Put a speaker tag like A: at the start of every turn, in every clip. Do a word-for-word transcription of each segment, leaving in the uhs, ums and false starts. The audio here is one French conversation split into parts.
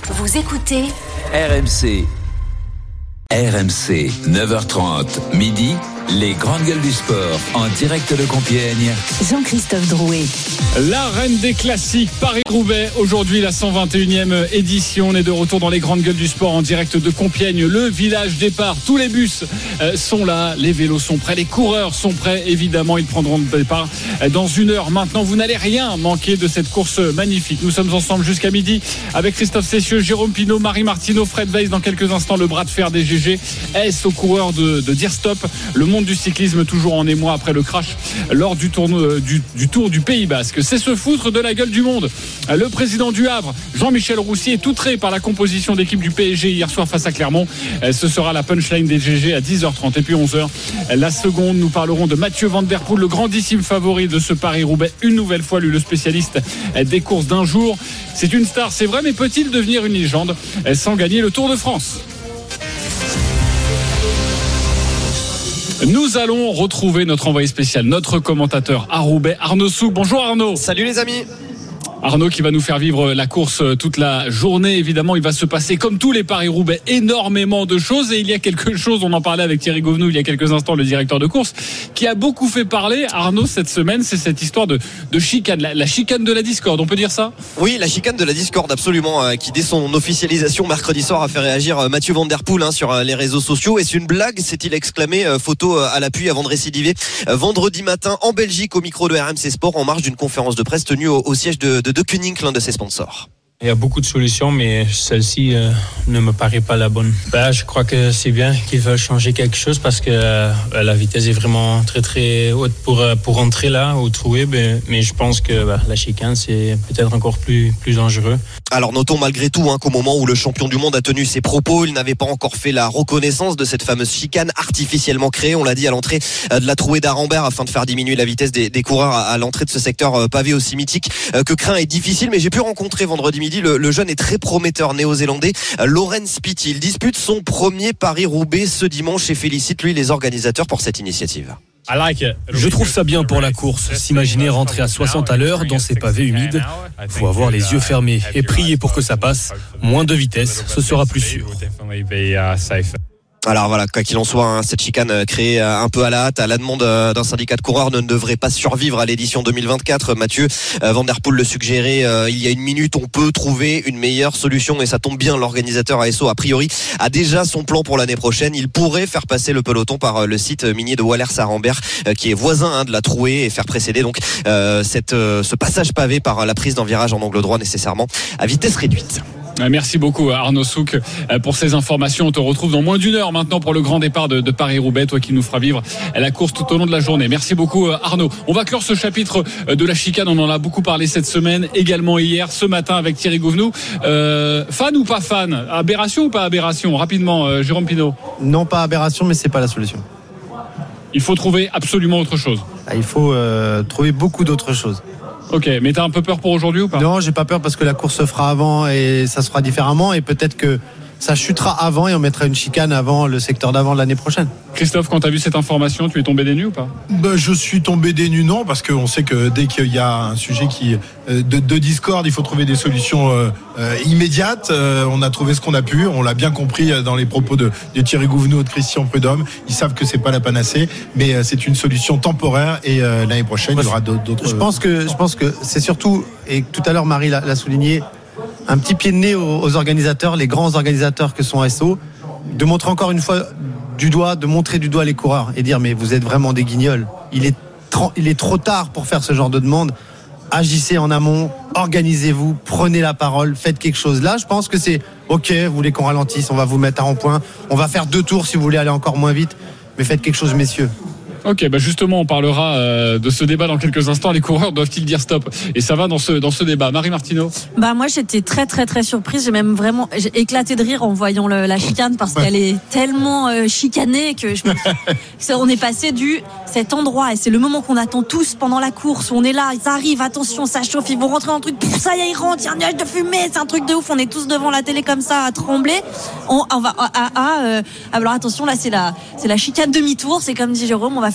A: Vous écoutez
B: R M C. R M C, neuf heures trente, midi, les grandes gueules du sport, en direct de Compiègne.
A: Jean-Christophe Drouet.
C: La reine des classiques, Paris-Roubaix, aujourd'hui la cent vingt et unième édition. On est de retour dans les grandes gueules du sport en direct de Compiègne, le village départ. Tous les bus euh, sont là, les vélos sont prêts, les coureurs sont prêts, évidemment, ils prendront le départ dans une heure. Maintenant, vous n'allez rien manquer de cette course magnifique. Nous sommes ensemble jusqu'à midi avec Christophe Cessieux, Jérôme Pinault, Marie Martineau, Fred Weiss. Dans quelques instants, le bras de fer des G G. Est-ce aux coureurs de, de dire stop? Le monde du cyclisme toujours en émoi après le crash lors du, tournoi, du, du Tour du Pays Basque. C'est se foutre de la gueule du monde. Le président du Havre, Jean-Michel Roussier, est outré par la composition d'équipe du P S G hier soir face à Clermont. Ce sera la punchline des G G à dix heures trente. Et puis onze heures, la seconde, nous parlerons de Mathieu Van Der Poel, le grandissime favori de ce Paris-Roubaix. Une nouvelle fois, lui, le spécialiste des courses d'un jour. C'est une star, c'est vrai, mais peut-il devenir une légende sans gagner le Tour de France? Nous allons retrouver notre envoyé spécial, notre commentateur à Roubaix, Arnaud Souk. Bonjour Arnaud.
D: Salut les amis.
C: Arnaud qui va nous faire vivre la course toute la journée. Évidemment, il va se passer, comme tous les Paris-Roubaix, énormément de choses. Et il y a quelque chose, on en parlait avec Thierry Gouvenou il y a quelques instants, le directeur de course, qui a beaucoup fait parler, Arnaud, cette semaine. C'est cette histoire de, de chicane, la, la chicane de la discorde, on peut dire ça?
D: Oui, la chicane de la discorde, absolument, euh, qui dès son officialisation mercredi soir a fait réagir euh, Mathieu Van Der Poel hein, sur euh, les réseaux sociaux. Est-ce une blague, s'est-il exclamé, euh, photo euh, à l'appui avant de récidiver euh, vendredi matin en Belgique au micro de R M C Sport en marge d'une conférence de presse tenue au, au siège de, de, de Koenig, l'un de ses sponsors.
E: Il y a beaucoup de solutions, mais celle-ci euh, ne me paraît pas la bonne. Ben, je crois que c'est bien qu'ils veulent changer quelque chose parce que euh, la vitesse est vraiment très très haute pour, pour entrer là au troué. Ben, mais je pense que ben, la chicane, c'est peut-être encore plus, plus dangereux.
D: Alors notons malgré tout hein, qu'au moment où le champion du monde a tenu ses propos, il n'avait pas encore fait la reconnaissance de cette fameuse chicane artificiellement créée, on l'a dit, à l'entrée de la trouée d'Arambert afin de faire diminuer la vitesse des, des coureurs à, à l'entrée de ce secteur pavé aussi mythique que craint et difficile. Mais j'ai pu rencontrer vendredi midi le, le jeune et très prometteur néo-zélandais Laurens Spitty. Il dispute son premier Paris-Roubaix ce dimanche et félicite lui les organisateurs pour cette initiative.
F: Je trouve ça bien pour la course. S'imaginer rentrer à soixante à l'heure dans ces pavés humides, faut avoir les yeux fermés et prier pour que ça passe. Moins de vitesse, ce sera plus sûr.
D: Alors voilà, quoi qu'il en soit, hein, cette chicane créée un peu à la hâte, à la demande d'un syndicat de coureurs, ne devrait pas survivre à l'édition deux mille vingt-quatre. Mathieu Van Der Poel le suggérait euh, il y a une minute, on peut trouver une meilleure solution et ça tombe bien. L'organisateur A S O, a priori, a déjà son plan pour l'année prochaine. Il pourrait faire passer le peloton par le site minier de Wallers-Arambert, euh, qui est voisin hein, de la trouée, et faire précéder donc euh, cette, euh, ce passage pavé par la prise d'un virage en angle droit nécessairement à vitesse réduite.
C: Merci beaucoup Arnaud Souk pour ces informations. On te retrouve dans moins d'une heure maintenant pour le grand départ de, de Paris-Roubaix, toi qui nous fera vivre la course tout au long de la journée. Merci beaucoup Arnaud. On va clore ce chapitre de la chicane, on en a beaucoup parlé cette semaine, également hier, ce matin avec Thierry Gouvenou. Euh, fan ou pas fan? Aberration ou pas aberration? Rapidement, euh, Jérôme Pinault.
G: Non, pas aberration, mais c'est pas la solution.
C: Il faut trouver absolument autre chose.
G: Il faut euh, trouver beaucoup d'autres choses.
C: Ok, mais t'as un peu peur pour aujourd'hui ou pas?
G: Non, j'ai pas peur parce que la course se fera avant et ça se fera différemment et peut-être que ça chutera avant et on mettra une chicane avant le secteur d'avant l'année prochaine.
C: Christophe, quand tu as vu cette information, tu es tombé des nues ou pas?
H: Ben, je suis tombé des nues, non, parce qu'on sait que dès qu'il y a un sujet qui de, de discorde, il faut trouver des solutions euh, euh, immédiates. Euh, on a trouvé ce qu'on a pu, on l'a bien compris dans les propos de, de Thierry Gouvenou et de Christian Prudhomme. Ils savent que c'est pas la panacée, mais euh, c'est une solution temporaire et euh, l'année prochaine, il y aura d'autres.
G: Je pense que, je pense que c'est surtout, et tout à l'heure Marie l'a, l'a souligné, un petit pied de nez aux, aux organisateurs, les grands organisateurs que sont A S O, de montrer encore une fois du doigt, de montrer du doigt les coureurs et dire mais vous êtes vraiment des guignols. Il est, trop, il est trop tard pour faire ce genre de demande. Agissez en amont, organisez-vous, prenez la parole, faites quelque chose. Là, je pense que c'est ok, vous voulez qu'on ralentisse, on va vous mettre à rond-point, on va faire deux tours si vous voulez aller encore moins vite, mais faites quelque chose, messieurs.
C: Ok, bah justement, on parlera euh, de ce débat dans quelques instants. Les coureurs doivent-ils dire stop? Et ça va dans ce dans ce débat. Marie Martineau.
I: Bah moi, j'étais très très très surprise. J'ai même vraiment j'ai éclaté de rire en voyant le, la chicane parce qu'elle est tellement euh, chicanée que je me dis, on est passé du cet endroit et c'est le moment qu'on attend tous pendant la course. Où on est là, ils arrivent, attention, ça chauffe, ils vont rentrer dans le truc. Pff, ça y est, ils rentrent. Il y a un nuage de fumée, c'est un truc de ouf. On est tous devant la télé comme ça à trembler. On, on va à, à, à euh, alors attention, là c'est la c'est la chicane demi-tour. C'est comme dit Jérôme, on va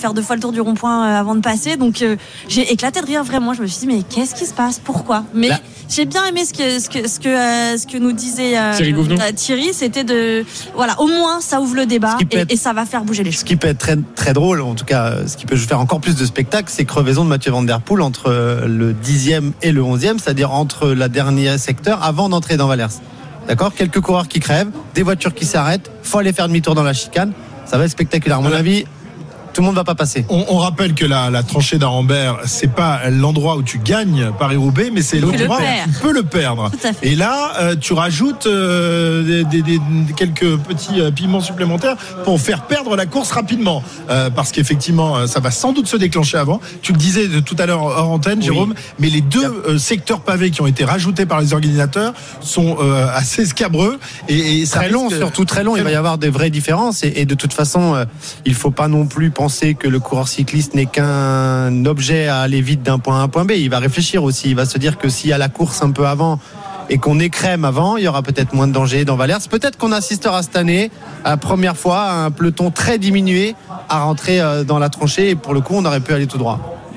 I: faire deux fois le tour du rond-point euh, avant de passer. Donc euh, j'ai éclaté de rire vraiment. Je me suis dit mais qu'est-ce qui se passe, pourquoi? Mais Là. j'ai bien aimé ce que ce que ce que euh, ce que nous disait euh,
C: Thierry Gouvenou.
I: euh, Thierry, c'était de voilà, au moins ça ouvre le débat et,
G: être,
I: et ça va faire bouger les choses.
G: Ce qui peut être très très drôle, en tout cas, ce qui peut faire encore plus de spectacle, c'est crevaison de Mathieu Van Der Poel entre le dixième et le onzième, c'est-à-dire entre la dernière secteur avant d'entrer dans Valers. D'accord, quelques coureurs qui crèvent, des voitures qui s'arrêtent, faut aller faire demi-tour dans la chicane. Ça va être spectaculaire. À mon avis, tout le monde va pas passer.
H: On, on rappelle que la, la tranchée d'Arambert, c'est pas l'endroit où tu gagnes Paris-Roubaix, mais c'est l'endroit où tu peux le perdre. Et là, euh, tu rajoutes euh, des, des, des, quelques petits euh, piments supplémentaires pour faire perdre la course rapidement, euh, parce qu'effectivement, ça va sans doute se déclencher avant. Tu le disais de tout à l'heure hors antenne, oui. Jérôme, mais les deux euh, secteurs pavés qui ont été rajoutés par les organisateurs sont euh, assez scabreux et, et ça
G: très long,
H: risque...
G: surtout très long. Il va y avoir des vraies différences et, et de toute façon, euh, il faut pas non plus penser que le coureur cycliste n'est qu'un objet à aller vite d'un point A à un point B. Il va réfléchir aussi. Il va se dire que s'il y a la course un peu avant et qu'on écrème avant, il y aura peut-être moins de danger dans Valers. Peut-être qu'on assistera cette année, à la première fois, à un peloton très diminué à rentrer dans la tranchée. Et pour le coup, on aurait pu aller tout droit.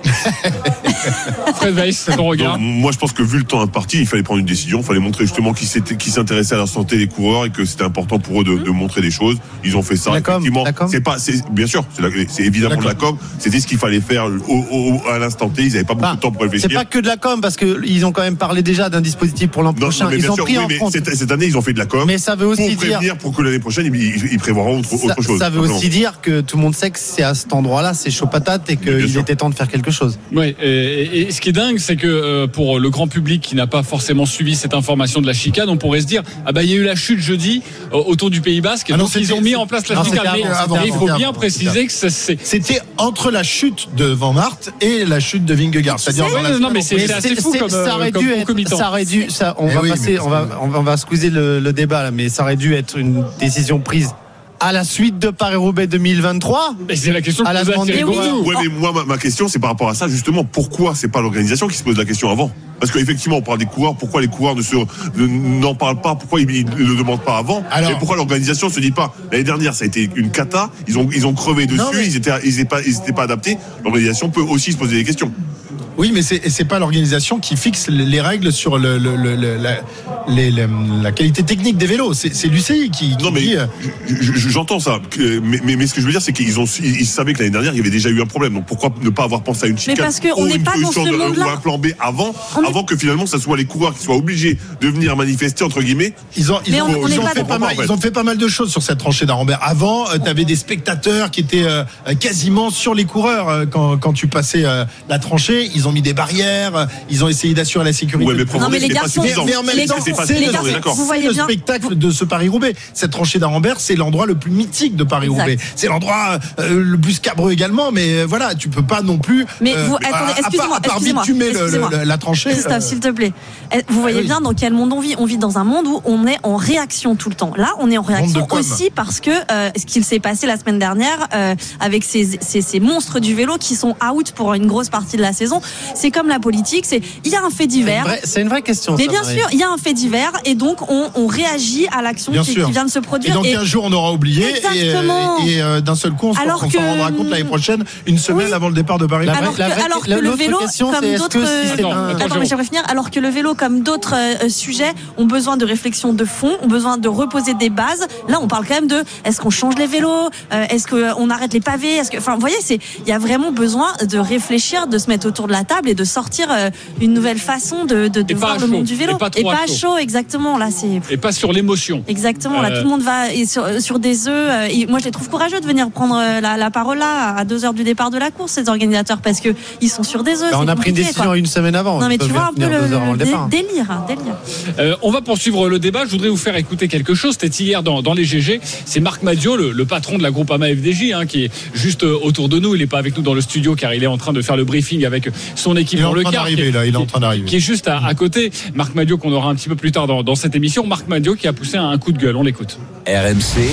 C: Fred Weiss, c'est ton regard.
J: Donc, moi je pense que vu le temps imparti, il fallait prendre une décision, il fallait montrer justement qu'ils, qu'ils s'intéressaient à la santé des coureurs et que c'était important pour eux de, de montrer des choses. Ils ont fait ça.
G: La com,
J: effectivement,
G: la com.
J: c'est pas, c'est, bien sûr, c'est, la, c'est évidemment de la com. C'était ce qu'il fallait faire au, au, à l'instant T. Ils n'avaient pas beaucoup bah, de temps pour réfléchir.
G: C'est pas que de la com parce que ils ont quand même parlé déjà d'un dispositif pour l'an non, prochain. Ils ont sûr, pris oui, en compte.
J: Cette, cette année, ils ont fait de la com.
G: Mais ça veut aussi
J: pour prévenir
G: dire
J: pour que l'année prochaine, ils, ils prévoiront autre,
G: ça,
J: autre chose.
G: Ça veut simplement. Aussi dire que tout le monde sait que c'est à cet endroit-là, c'est chaud patate et qu'il était temps de faire quelque chose.
C: Oui. Et, et ce qui est dingue, c'est que euh, pour le grand public qui n'a pas forcément suivi cette information de la chicane, on pourrait se dire ah bah il y a eu la chute jeudi euh, autour du Pays Basque, et ah donc non, ils ont mis en place la non, chicane. Mais avant, il faut bien avant, préciser que ça, c'est
H: c'était entre la chute de Van Aert et la chute de Vingegaard. C'est-à-dire
C: ouais,
H: la
C: non mais c'est, c'est assez fou comme
G: ça aurait dû être, ça aurait dû ça on eh va oui, passer on va on va squeezer le, le débat là, mais ça aurait dû être une décision prise à la suite de Paris-Roubaix deux mille vingt-trois.
C: Mais c'est la question que
G: à la demande
C: des
J: oui, ouais, mais moi ma, ma question c'est par rapport à ça justement, pourquoi c'est pas l'organisation qui se pose la question avant? Parce qu'effectivement on parle des coureurs, pourquoi les coureurs ne se, ne, n'en parlent pas, pourquoi ils ne le demandent pas avant? Alors, et pourquoi l'organisation se dit pas l'année dernière ça a été une cata, ils ont, ils ont crevé dessus, non, mais... ils étaient ils étaient pas, ils étaient pas adaptés. L'organisation peut aussi se poser des questions.
H: Oui, mais c'est, c'est pas l'organisation qui fixe les règles sur le, le, le, le, la, les, la, la qualité technique des vélos. C'est, c'est l'U C I qui, qui
J: non, mais
H: dit.
J: Je, je, j'entends ça. Mais, mais, mais ce que je veux dire, c'est qu'ils ont, ils savaient que l'année dernière, il y avait déjà eu un problème. Donc pourquoi ne pas avoir pensé à une chicane
I: ou une solution de,
J: ou un plan B avant,
I: on
J: avant est... que finalement, ça soit les coureurs qui soient obligés de venir manifester entre guillemets.
H: Ils ont, ils ont, on, ils ont fait pas mal. En fait. Ils ont fait pas mal de choses sur cette tranchée d'Arambert. Avant, euh, t'avais des spectateurs qui étaient euh, quasiment sur les coureurs euh, quand, quand tu passais euh, la tranchée. Ils ont mis des barrières. Ils ont essayé d'assurer la sécurité.
J: Ouais, mais
I: non, mais les garçons,
J: mais,
H: mais en même temps, c'est, c'est, les garçons,
I: vous
H: c'est
I: voyez
H: le
I: bien,
H: spectacle
I: vous...
H: de ce Paris-Roubaix. Cette tranchée d'Arambert, c'est l'endroit le plus mythique de Paris-Roubaix. Exact. C'est l'endroit euh, le plus scabreux également, mais euh, voilà, tu peux pas non plus.
I: Mais vous,
H: euh,
I: attendez, excusez-moi,
H: à part
I: excusez-moi,
H: bitumer
I: excusez-moi.
H: Le, le, la tranchée.
I: Christophe, euh... s'il te plaît. Vous voyez oui. bien dans quel monde on vit. On vit dans un monde où on est en réaction tout le temps. Là, on est en réaction aussi parce que euh, ce qu'il s'est passé la semaine dernière euh, avec ces, ces, ces monstres du vélo qui sont out pour une grosse partie de la saison, c'est comme la politique. C'est il y a un fait divers.
G: C'est, vrai, c'est une vraie question.
I: Mais
G: ça,
I: bien
G: Marie.
I: sûr, il y a un fait divers et donc on, on réagit à l'action qui, qui vient de se produire.
H: Et dans quinze jours, on aura oublié.
I: Exactement.
H: Et, et, et euh, d'un seul coup, on, alors on que, s'en rendra compte l'année prochaine, une semaine oui. avant le départ de Paris.
I: Alors que, alors que le vélo, comme d'autres, attends, mais j'aimerais finir. Alors que le vélo, comme d'autres euh, sujets, ont besoin de réflexion de fond, ont besoin de reposer des bases. Là, on parle quand même de est-ce qu'on change les vélos, euh, est-ce qu'on arrête les pavés, est-ce que, enfin, vous voyez, c'est, il y a vraiment besoin de réfléchir, de se mettre autour de la table et de sortir euh, une nouvelle façon de, de, de voir le monde du vélo.
C: Et pas,
I: et pas chaud. chaud, exactement. Là, c'est.
C: Et pas sur l'émotion.
I: Exactement. Là, euh... tout le monde va sur, sur des œufs. Et moi, je les trouve courageux de venir prendre la, la parole là à deux heures du départ de la course, ces organisateurs, parce que ils sont sur des œufs.
G: Ben, on a pris une décision quoi. une semaine avant.
I: Non, mais tu vois un peu le, le dé, délire, délire.
C: Euh, on va poursuivre le débat. Je voudrais vous faire écouter quelque chose. C'était hier dans, dans les G G. C'est Marc Madiot, le, le patron de la Groupama F D J, hein, qui est juste autour de nous. Il n'est pas avec nous dans le studio car il est en train de faire le briefing avec son équipe dans le car.
H: Qui est, là, il est en train d'arriver.
C: Qui est juste à, à côté. Marc Madiot qu'on aura un petit peu plus tard dans, dans cette émission. Marc Madiot qui a poussé un, un coup de gueule. On l'écoute.
B: R M C,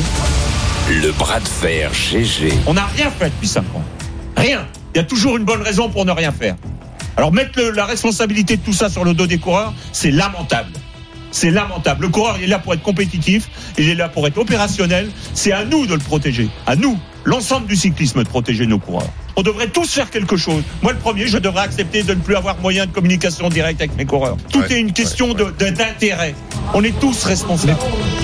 B: le bras de fer G G.
K: On n'a rien fait depuis cinq ans. Rien. Il y a toujours une bonne raison pour ne rien faire. Alors mettre le, la responsabilité de tout ça sur le dos des coureurs, c'est lamentable. C'est lamentable. Le coureur, il est là pour être compétitif, il est là pour être opérationnel. C'est à nous de le protéger. À nous, l'ensemble du cyclisme, de protéger nos coureurs. On devrait tous faire quelque chose. Moi, le premier, je devrais accepter de ne plus avoir moyen de communication directe avec mes coureurs. Tout ouais, est une question ouais, ouais. De, de, d'intérêt. On est tous responsables.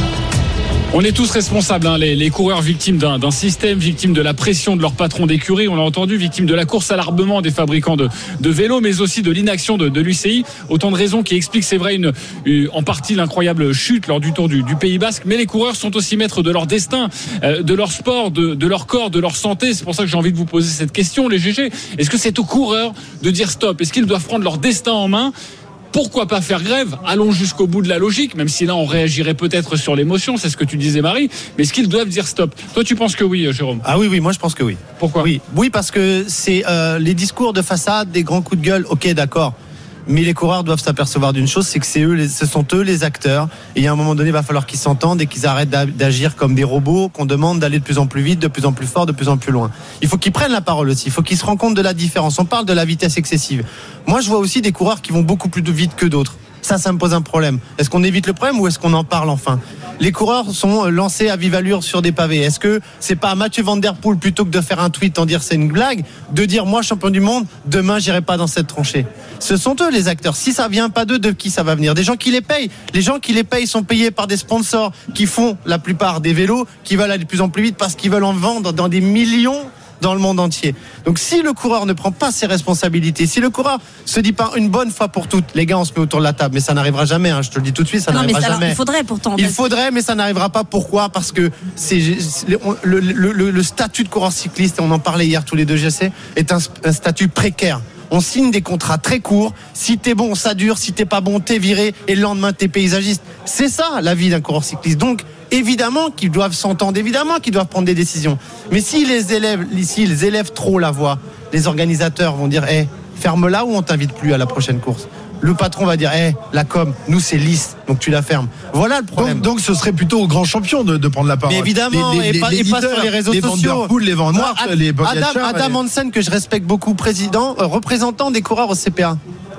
C: On est tous responsables, hein, les, les coureurs victimes d'un, d'un système, victimes de la pression de leur patron d'écurie, on l'a entendu, victimes de la course à l'armement des fabricants de, de vélos, mais aussi de l'inaction de, de l'U C I. Autant de raisons qui expliquent, c'est vrai, une, une, en partie l'incroyable chute lors du Tour du, du Pays Basque. Mais les coureurs sont aussi maîtres de leur destin, euh, de leur sport, de, de leur corps, de leur santé. C'est pour ça que j'ai envie de vous poser cette question, les G G. Est-ce que c'est aux coureurs de dire stop ? Est-ce qu'ils doivent prendre leur destin en main ? Pourquoi pas faire grève ? Allons jusqu'au bout de la logique, même si là on réagirait peut-être sur l'émotion, c'est ce que tu disais Marie, mais est-ce qu'ils doivent dire stop ? Toi tu penses que oui, Jérôme ?
G: Ah oui, oui, moi je pense que oui.
C: Pourquoi ?
G: Oui, oui, parce que c'est euh, les discours de façade, des grands coups de gueule, ok d'accord, mais les coureurs doivent s'apercevoir d'une chose, c'est que c'est eux, les, ce sont eux les acteurs, et à un moment donné il va falloir qu'ils s'entendent et qu'ils arrêtent d'agir comme des robots, qu'on demande d'aller de plus en plus vite, de plus en plus fort, de plus en plus loin. Il faut qu'ils prennent la parole aussi, il faut qu'ils se rendent compte de la différence. On parle de la vitesse excessive. Moi je vois aussi des coureurs qui vont beaucoup plus vite que d'autres. Ça, ça me pose un problème. Est-ce qu'on évite le problème ou est-ce qu'on en parle enfin ? Les coureurs sont lancés à vive allure sur des pavés. Est-ce que c'est pas à Mathieu Van Der Poel, plutôt que de faire un tweet en dire c'est une blague, de dire moi champion du monde, demain j'irai pas dans cette tranchée ? Ce sont eux les acteurs. Si ça vient pas d'eux, de qui ça va venir ? Des gens qui les payent. Les gens qui les payent sont payés par des sponsors qui font la plupart des vélos, qui veulent aller de plus en plus vite parce qu'ils veulent en vendre dans des millions dans le monde entier. Donc si le coureur ne prend pas ses responsabilités, si le coureur se dit pas une bonne fois pour toutes, les gars on se met autour de la table, mais ça n'arrivera jamais, hein, je te le dis tout de suite, ça
I: non,
G: n'arrivera
I: mais ça,
G: jamais.
I: Alors, il faudrait pourtant.
G: Il faudrait, mais ça n'arrivera pas. Pourquoi ? Parce que c'est le, le, le, le statut de coureur cycliste, et on en parlait hier tous les deux, je sais, est un, un statut précaire. On signe des contrats très courts. Si t'es bon, ça dure. Si t'es pas bon, t'es viré. Et le lendemain, t'es paysagiste. C'est ça, la vie d'un coureur cycliste. Donc, évidemment qu'ils doivent s'entendre, évidemment qu'ils doivent prendre des décisions. Mais s'ils les élèvent, s'ils élèvent trop la voix, les organisateurs vont dire, hé, hey, ferme-la ou on t'invite plus à la prochaine course. Le patron va dire, hé, hey, la com, nous c'est lisse, donc tu la fermes. Voilà le problème.
H: Donc, donc ce serait plutôt aux grands champions de, de prendre la parole.
G: Mais évidemment,
H: les, les,
G: et,
H: les,
G: pas,
H: les
G: et pas sur les réseaux
H: les
G: sociaux.
H: Van Der Poel, les Van Aert,
G: Moi,
H: les Pogacar,
G: Adam, Adam
H: les...
G: Hansen, que je respecte beaucoup, président, euh, représentant des coureurs au C P A.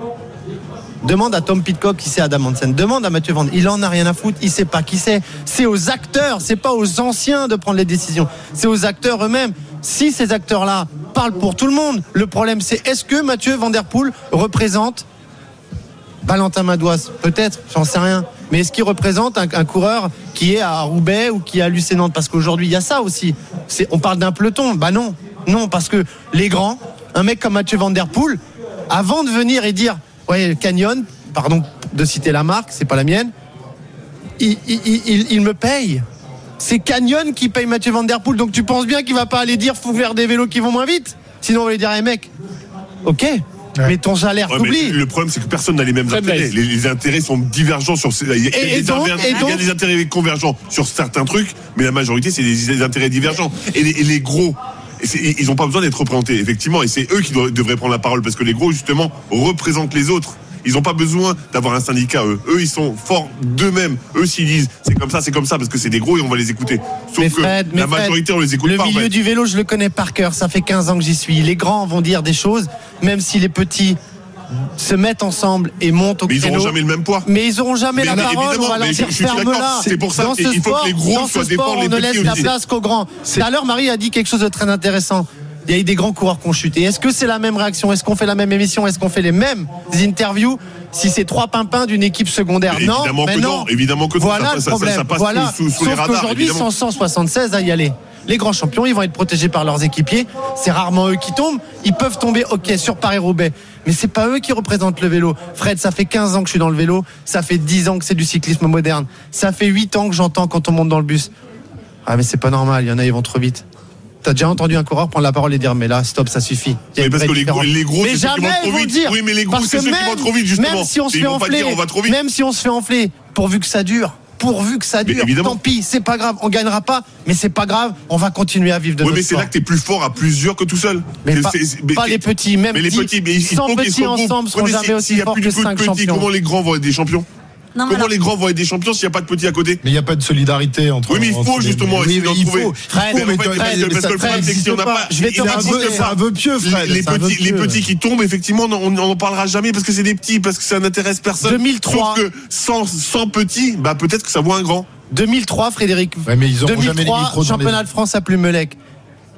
G: Demande à Tom Pidcock qui c'est Adam Hansen. Demande à Mathieu Van Der Poel. Il en a rien à foutre. Il sait pas qui c'est. C'est aux acteurs. C'est pas aux anciens de prendre les décisions. C'est aux acteurs eux-mêmes. Si ces acteurs-là parlent pour tout le monde, le problème c'est est-ce que Mathieu Van Der Poel représente Valentin Madouas ? Peut-être, j'en sais rien. Mais est-ce qu'il représente un, un coureur qui est à Roubaix ou qui est à l'U C Nantes ? Parce qu'aujourd'hui, il y a ça aussi. C'est, on parle d'un peloton. Bah non. Non, parce que les grands, un mec comme Mathieu Van Der Poel, avant de venir et dire ouais, Canyon, pardon de citer la marque, c'est pas la mienne, il, il, il, il me paye. C'est Canyon qui paye Mathieu Van Der Poel. Donc tu penses bien qu'il va pas aller dire faut faire des vélos qui vont moins vite. Sinon on va lui dire hey mec, ok, mais ton salaire,
J: ouais,
G: t'oublies.
J: Le problème, c'est que personne n'a les mêmes Très intérêts. Les, les intérêts sont divergents sur ces. Il y a, et, et donc, intérêts, donc, il y a des intérêts convergents sur certains trucs, mais la majorité, c'est des, des intérêts divergents. Et les, et les gros. Et ils n'ont pas besoin d'être représentés, effectivement, et c'est eux qui doivent, devraient prendre la parole, parce que les gros, justement, représentent les autres. Ils n'ont pas besoin d'avoir un syndicat, eux. Eux, ils sont forts d'eux-mêmes. Eux, s'ils disent, c'est comme ça, c'est comme ça, parce que c'est des gros et on va les écouter. Sauf mais Fred, que la Fred, majorité, on les écoute
G: le
J: pas.
G: Le milieu
J: en fait.
G: du vélo, je le connais par cœur. Ça fait quinze ans que j'y suis. Les grands vont dire des choses, même si les petits se mettent ensemble et montent au
J: mais
G: créneau.
J: Mais ils n'auront jamais le même poids.
G: Mais ils n'auront jamais
J: mais
G: la parole. On va leur dire ferme-la.
J: C'est pour ça
G: dans
J: qu'il
G: ce
J: faut
G: sport,
J: que les gros
G: dans
J: soient
G: ce sport,
J: défendent les
G: on ne
J: petits
G: laisse la
J: aussi.
G: place qu'aux grands. Tout à l'heure, Marie a dit quelque chose de très intéressant. Il y a eu des grands coureurs qui ont chuté. Est-ce que c'est la même réaction ? Est-ce qu'on fait la même émission ? Est-ce qu'on fait les mêmes interviews si c'est trois pimpins d'une équipe secondaire ?
J: Mais
G: non,
J: évidemment
G: mais
J: que
G: non.
J: non. Évidemment que
G: voilà
J: non.
G: le
J: Ça,
G: problème.
J: ça, ça passe
G: voilà.
J: sous, sous
G: Sauf
J: les radars.
G: qu'aujourd'hui, ils sont cent soixante-seize à y aller. Les grands champions, ils vont être protégés par leurs équipiers. C'est rarement eux qui tombent. Ils peuvent tomber, ok, sur Paris-Roubaix. Mais c'est pas eux qui représentent le vélo. Fred, ça fait quinze ans que je suis dans le vélo. Ça fait dix ans que c'est du cyclisme moderne. Ça fait huit ans que j'entends quand on monte dans le bus. Ah, mais c'est pas normal. Il y en a, ils vont trop vite. T'as déjà entendu un coureur prendre la parole et dire mais là stop, ça suffit.
J: Mais parce que les gros, les gros,
G: mais
J: c'est ceux qui vont trop vite.
G: Dire,
J: oui, mais les gros, c'est ceux qui vont trop vite justement.
G: Même si on se
J: ils
G: fait
J: vont
G: enfler,
J: pas dire, on va trop vite.
G: même si on se fait enfler, pourvu que ça dure. Pourvu que ça dure, tant pis, c'est pas grave, on gagnera pas, mais c'est pas grave, on va continuer à vivre de
J: oui,
G: notre
J: mais c'est
G: sport.
J: là que t'es plus fort à plusieurs que tout seul.
G: Mais
J: c'est,
G: pas,
J: c'est, mais
G: pas les petits, même
J: mais les petits, mais
G: cent petits ensemble seront jamais aussi forts que cinq champions.
J: Comment les grands vont être des champions ? Non, Comment alors... les grands vont être des champions s'il n'y a pas de petits à côté ?
H: Mais il n'y a pas de solidarité entre.
J: Oui, mais il faut justement essayer d'en trouver.
H: Fred, mais parce que le problème, c'est que si on n'a pas.
G: Je vais te
H: dire, c'est un vœu pieux, Fred.
J: Les petits, les petits qui tombent, effectivement, on n'en parlera jamais parce que c'est des petits, parce que ça n'intéresse personne.
G: deux mille trois
J: Sauf que sans, sans petits, bah peut-être que ça vaut un grand.
G: deux mille trois, Frédéric.
H: Ouais, mais ils
G: deux mille trois,
H: jamais les micros
G: championnat de France à Plumelec.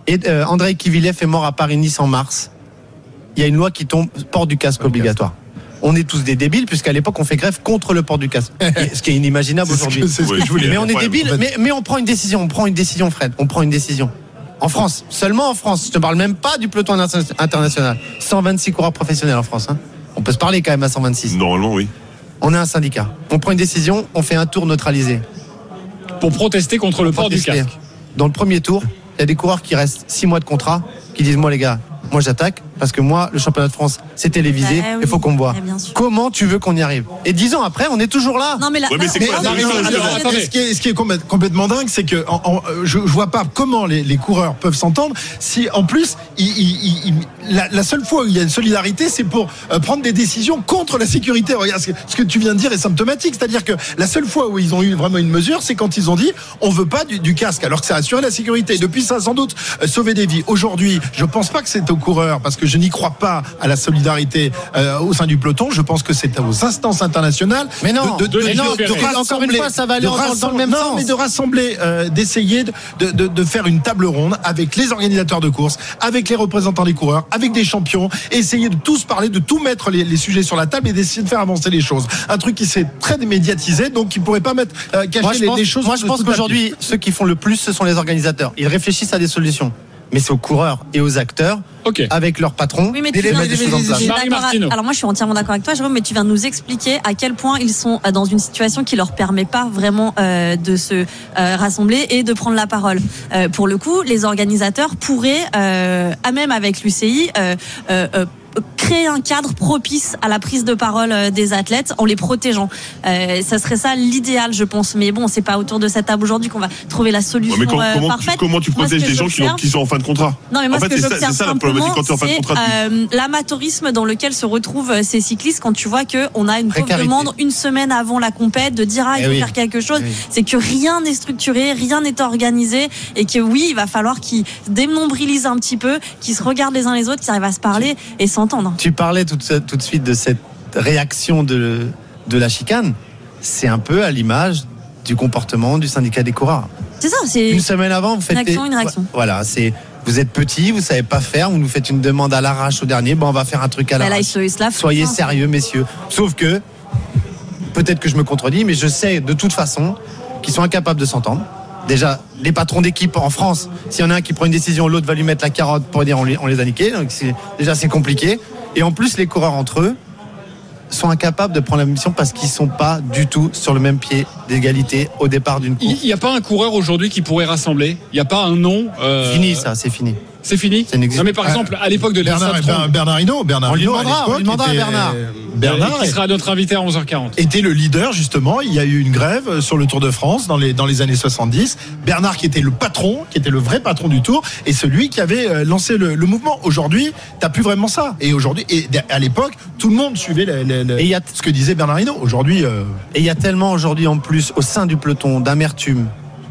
G: Et euh, Andrei Kivilev est mort à Paris-Nice en mars. Il y a une loi qui tombe, port du casque obligatoire. On est tous des débiles, puisqu'à l'époque, on fait grève contre le port du casque. Ce qui est inimaginable
H: c'est
G: aujourd'hui.
H: Ce que, c'est ce que je voulais
G: mais on est
H: ouais,
G: débiles,
H: en fait.
G: mais, mais on prend une décision. On prend une décision, Fred. On prend une décision. En France, seulement en France. Je te parle même pas du peloton international. cent vingt-six coureurs professionnels en France. Hein. On peut se parler quand même à cent vingt-six.
J: Normalement, oui.
G: On a un syndicat. On prend une décision, on fait un tour neutralisé.
C: Pour protester contre le port du casque.
G: Dans le premier tour, il y a des coureurs qui restent six mois de contrat, qui disent moi les gars, moi j'attaque parce que moi le championnat de France c'est télévisé, il
I: bah, oui,
G: faut qu'on me voit.
I: Ouais,
G: comment tu veux qu'on y arrive? Et dix ans après on est toujours là.
I: Non mais là,
J: ouais, mais
I: là,
J: c'est
I: on
J: quoi,
I: parle
J: mais
I: de-
J: non,
I: de-
J: alors,
I: de-
H: attendez, ce qui est, ce qui est complè- complètement dingue, c'est que en, en, je, je vois pas comment les, les coureurs peuvent s'entendre si en plus ils, ils, ils, la, la seule fois où il y a une solidarité, c'est pour euh, prendre des décisions contre la sécurité. Regarde ce que, ce que tu viens de dire est symptomatique, c'est-à-dire que la seule fois où ils ont eu vraiment une mesure, c'est quand ils ont dit on veut pas du, du casque, alors que ça a assuré la sécurité. Depuis ça a sans doute euh, sauvé des vies. Aujourd'hui, je pense pas que c'est aux coureurs parce que je n'y crois pas à la solidarité euh, au sein du peloton. Je pense que c'est aux instances internationales.
G: Mais non,
C: de légiférer.
G: Encore une fois, ça va aller
H: de
G: encore dans le même
H: non,
G: sens.
H: mais de rassembler, euh, d'essayer de, de, de, de faire une table ronde avec les organisateurs de course, avec les représentants des coureurs, avec des champions, et essayer de tous parler, de tout mettre les, les sujets sur la table et d'essayer de faire avancer les choses. Un truc qui s'est très médiatisé, donc qui pourrait pas mettre euh, cacher
G: Moi je
H: les,
G: pense,
H: les choses.
G: moi, je pense
H: tout à
G: qu'aujourd'hui ceux qui font le plus ce sont les organisateurs. Ils réfléchissent à des solutions. Mais c'est aux coureurs et aux acteurs,
C: Ok.
G: avec leur patron,
I: Oui, mais
G: de
I: tu viens-
G: mettre des choses en place.
I: je suis
C: Marie
I: d'accord.
C: Martineau.
I: Alors moi, je suis entièrement d'accord avec toi, Jérôme, mais tu viens de nous expliquer à quel point ils sont euh, dans une situation qui leur permet pas vraiment euh, de se euh, rassembler et de prendre la parole. Euh, pour le coup, les organisateurs pourraient, euh, à même avec l'U C I, euh, euh, euh, créer un cadre propice à la prise de parole euh, des athlètes en les protégeant. Euh, ça serait ça l'idéal, je pense. Mais bon, c'est pas autour de cette table aujourd'hui qu'on va trouver la solution
J: Ouais, mais com-
I: euh,
J: comment,
I: parfaite.
J: tu, comment tu
I: Moi, ce
J: protèges
I: que
J: des gens qui, ont-
I: j'observe-
J: qui sont en fin de contrat?
I: Non, mais moi,
J: En fait,
I: ce que
J: c'est ça-
I: j'observe
J: c'est ça la
I: simplement,
J: problématique quand tu es en fin de
I: c'est
J: contrat.
I: euh, l'amateurisme dans lequel se retrouvent euh, ces cyclistes quand tu vois qu'on a une pauvre
G: Précarité.
I: demande une semaine avant la compète de dire ah il
G: Eh
I: faut
G: oui.
I: faire quelque chose.
G: Eh oui.
I: C'est que rien n'est structuré, rien n'est organisé et que oui, il va falloir qu'ils dénombrilisent un petit peu, qu'ils se regardent les uns les autres, qu'ils arrivent à se parler et s'entendre.
G: Tu parlais tout, tout de suite de cette réaction de, de la chicane. C'est un peu à l'image du comportement du syndicat des coureurs.
I: C'est ça, c'est
G: Une semaine avant, vous faites
I: une action,
G: des-
I: une réaction.
G: Voilà, c'est vous êtes petit, vous savez pas faire, vous nous faites une demande à l'arrache au dernier. Bon, on va faire un truc à
I: Bah, là, ils
G: l'arrache.
I: se, ils se lavent
G: Soyez
I: tout le temps.
G: sérieux, messieurs. Sauf que peut-être que je me contredis, mais je sais de toute façon qu'ils sont incapables de s'entendre. Déjà, les patrons d'équipe en France, s'il y en a un qui prend une décision, l'autre va lui mettre la carotte pour dire on les, on les a niqués. Donc c'est- déjà, c'est compliqué. Et en plus, les coureurs entre eux sont incapables de prendre la mission parce qu'ils sont pas du tout sur le même pied d'égalité au départ d'une course.
C: Il n'y a pas un coureur aujourd'hui qui pourrait rassembler. Il n'y a pas un nom. euh,
G: Fini ça, c'est fini.
C: C'est fini.
G: Ça n'existe
C: Non mais par
H: pas.
C: exemple, à l'époque de
H: Bernard,
C: Lance Armstrong,
H: Bernard Hinault, Bernard
G: On lui
H: Hinault, à
G: demandera, on
H: l'époque,
G: lui demandera à
H: était-
G: Bernard.
H: Bernard
C: qui sera notre invité à onze heures quarante.
H: était le leader justement. Il y a eu une grève sur le Tour de France dans les dans les années soixante-dix. Bernard qui était le patron, qui était le vrai patron du Tour, et celui qui avait euh, lancé le, le mouvement. Aujourd'hui, t'as plus vraiment ça. Et aujourd'hui, et à l'époque, tout le monde suivait le- le- le-
G: Et il y a-
H: ce que disait Bernard Hinault. Aujourd'hui, euh,
G: Et il y a tellement aujourd'hui en plus au sein du peloton d'amertume,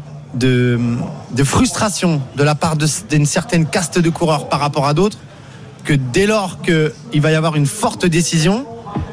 G: de, de frustration de la part de- d'une certaine caste de coureurs par rapport à d'autres, que dès lors qu'il va y avoir une forte décision,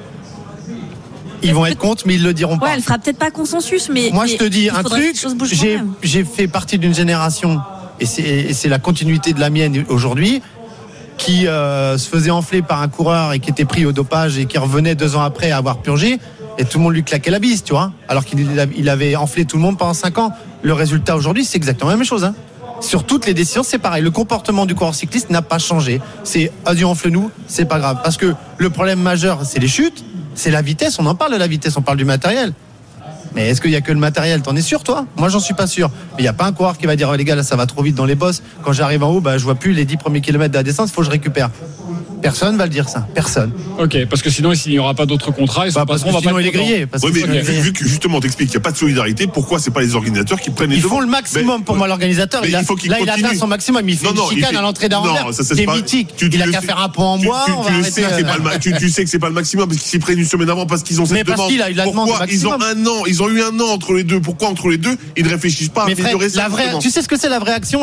G: ils vont être contre, mais ils le diront
I: Ouais,
G: pas.
I: elle fera peut-être pas consensus, mais
G: Moi,
I: mais
G: je te dis
I: il
G: un
I: faudrait que
G: truc,
I: les choses bougent quand
G: j'ai,
I: même.
G: j'ai fait partie d'une génération, et c'est, et c'est la continuité de la mienne aujourd'hui, qui euh, se faisait enfler par un coureur et qui était pris au dopage et qui revenait deux ans après avoir purgé, et tout le monde lui claquait la bise, tu vois, alors qu'il il avait enflé tout le monde pendant cinq ans. Le résultat aujourd'hui, c'est exactement la même chose, hein. Sur toutes les décisions, c'est pareil. Le comportement du coureur cycliste n'a pas changé. C'est vas-y, enfle-nous, c'est pas grave. Parce que le problème majeur, c'est les chutes, c'est la vitesse. On en parle de la vitesse, on parle du matériel. Mais est-ce qu'il y a que le matériel? T'en es sûr, toi? Moi, j'en suis pas sûr. Mais il y a pas un coureur qui va dire oh, les gars, là, ça va trop vite dans les bosses. Quand j'arrive en haut, bah, je vois plus les dix premiers kilomètres de la descente. Il faut que je récupère. Personne va le dire ça. Personne.
C: Ok, parce que sinon il n'y aura pas d'autres contrats. Et son
G: Bah, parce que
C: patron va
G: sinon,
C: pas
G: il est
C: être content.
G: grillé. Parce
J: Oui,
G: que
J: mais
G: sinon, il est
J: vu,
G: grillé.
J: vu que justement t'expliques qu'il n'y a pas de solidarité, pourquoi c'est pas les organisateurs qui prennent les
G: Ils
J: devants?
G: font le maximum
J: Mais-
G: pour moi, l'organisateur.
J: Mais
G: Il a-
J: il faut qu'il
G: là, il
J: continue.
G: atteint son maximum. Il fait
J: Non, non,
G: une
J: il
G: chicane
J: fait-
G: à l'entrée
J: Non,
G: d'Anvers.
J: ça, c'est
G: C'est
J: pas-
G: mythique.
J: tu- tu
G: Il a
J: le
G: qu'à
J: sais-
G: faire un point en
J: Tu,
G: bois.
J: tu-
G: on
J: tu
G: va
J: le
G: arrêter,
J: sais que c'est
G: euh,
J: pas le ma- tu, tu sais que c'est pas le maximum parce qu'ils s'y prennent une semaine avant parce qu'ils ont
G: Mais
J: cette
G: parce
J: demande.
G: qu'il a eu la demande
J: Pourquoi
G: au
J: ils ont
G: maximum.
J: un an, ils ont eu un an entre les deux. Pourquoi entre les deux ils ne réfléchissent pas à
G: Mais Fred,
J: améliorer ça
G: la vraie,
J: justement
G: tu sais ce que c'est la vraie action alors?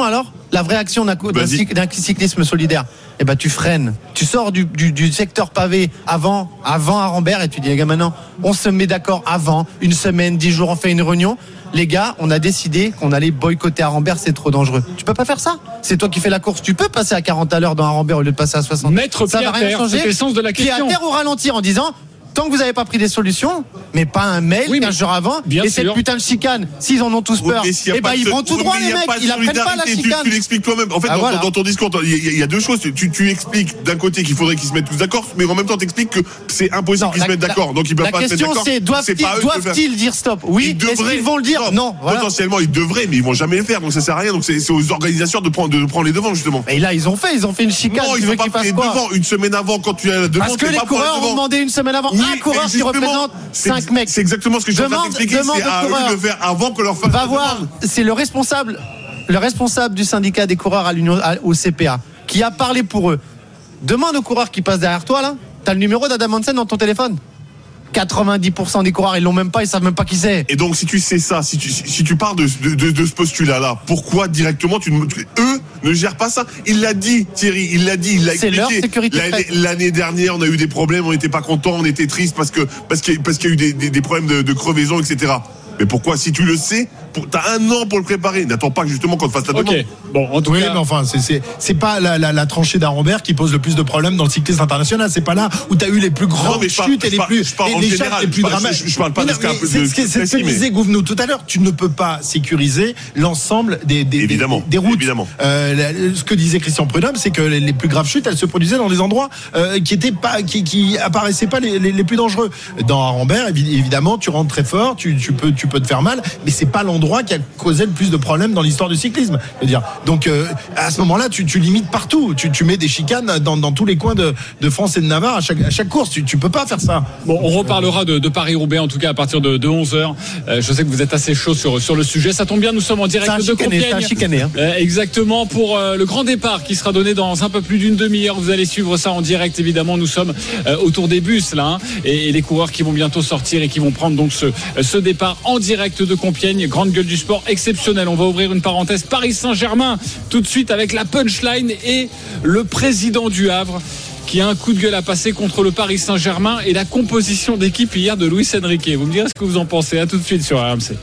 G: La vraie action d'un, d'un, d'un cyclisme solidaire, eh ben, tu freines. Tu sors du, du, du secteur pavé avant, avant Arambert et tu dis, les gars, maintenant, on se met d'accord avant, une semaine, dix jours, on fait une réunion. Les gars, on a décidé qu'on allait boycotter Arambert, c'est trop dangereux. Tu peux pas faire ça. C'est toi qui fais la course. Tu peux passer à quarante à l'heure dans Arambert au lieu de passer à soixante.
C: Mettre pied à terre, c'est le sens de la question.
G: Pied à terre ou ralentir en disant, tant que vous n'avez pas pris des solutions, mais pas un mail oui, quinze jours avant, et sûr. Cette putain de chicane, s'ils en ont tous peur, oui, eh ben ils vont tout droit, les mecs, ils apprennent pas la chicane.
J: Tu, tu l'expliques toi-même. En fait, ah, dans, voilà. dans ton discours, il y, y a deux choses. Tu, tu expliques d'un côté qu'il faudrait qu'ils se mettent tous d'accord, mais en même temps, tu expliques que c'est impossible non, qu'ils la, se mettent d'accord. Donc ils peuvent pas se mettre d'accord.
G: La question, c'est doivent-ils, doivent-ils dire stop? Oui, est-ce qu'ils vont le dire? Non.
J: Potentiellement, ils devraient, mais ils vont jamais le faire. Donc ça sert à rien. Donc c'est aux organisateurs de prendre les devants, justement.
G: Et là, ils ont fait, ils ont fait une chicane.
J: Non, ils ont pas fait devant une semaine avant quand tu as devant.
G: Parce que les coureurs ont demandé une semaine avant un coureur qui représente cinq mecs.
J: C'est exactement ce que je suis en train d'expliquer. C'est à eux de le faire avant que leur fasse.
G: Va voir, c'est le responsable, le responsable du syndicat des coureurs à l'Union, au C P A, qui a parlé pour eux. Demande aux coureurs qui passent derrière toi là. T'as le numéro d'Adam Hansen dans ton téléphone. quatre-vingt-dix pour cent des coureurs, ils l'ont même pas, ils savent même pas qui c'est.
J: Et donc, si tu sais ça, si tu, si tu pars de, de, de, de ce postulat-là, pourquoi directement tu, tu, eux ne gèrent pas ça? Il l'a dit, Thierry, il l'a dit, il l'a
G: c'est expliqué. Leur sécurité
J: l'année, l'année dernière, on a eu des problèmes, on n'était pas contents, on était tristes parce que, parce qu'il, parce qu'il y a eu des, des, des problèmes de, de crevaison, et cetera. Mais pourquoi, si tu le sais, pour, t'as un an pour le préparer. N'attends pas justement qu'on te fasse la demande.
C: Okay. Bon, en tout
H: oui,
C: cas,
H: mais enfin, c'est, c'est, c'est pas la, la, la tranchée d'Arambert qui pose le plus de problèmes dans le cyclisme international. C'est pas là où t'as eu les plus grandes non, chutes et les plus,
J: je parle, je parle
H: les,
J: les, général,
H: les plus dramatiques.
J: Je, je parle pas de ce cas.
H: C'est ce que, c'est ce que disait Gouvenou tout à l'heure. Tu ne peux pas sécuriser l'ensemble des, des, évidemment, des, des routes.
J: Évidemment.
H: Euh, ce que disait Christian Prudhomme, c'est que les, les plus graves chutes, elles se produisaient dans des endroits euh, qui étaient pas, qui, qui apparaissaient pas les, les, les plus dangereux. Dans Arambert, évidemment, tu rentres très fort, tu, tu peux, tu peux te faire mal, mais c'est pas l'endroit qui a causé le plus de problèmes dans l'histoire du cyclisme. Je veux dire. Donc euh, à ce moment-là, tu, tu limites partout. Tu, tu mets des chicanes dans, dans tous les coins de, de France et de Navarre à chaque, à chaque course. Tu, tu peux pas faire ça.
C: Bon, on reparlera de, de Paris-Roubaix en tout cas à partir de, de onze heures. Euh, je sais que vous êtes assez chaud sur, sur le sujet. Ça tombe bien, nous sommes en direct de Compiègne.
G: C'est un chicané. Hein.
C: Euh, exactement pour euh, le grand départ qui sera donné dans un peu plus d'une demi-heure. Vous allez suivre ça en direct. Évidemment, nous sommes euh, autour des bus là, hein, et, et les coureurs qui vont bientôt sortir et qui vont prendre donc ce, ce départ en direct de Compiègne. Grande gueule du sport exceptionnel. On va ouvrir une parenthèse Paris Saint-Germain tout de suite avec la punchline et le président du Havre qui a un coup de gueule à passer contre le Paris Saint-Germain et la composition d'équipe hier de Luis Enrique. Vous me direz ce que vous en pensez. À tout de suite sur R M C.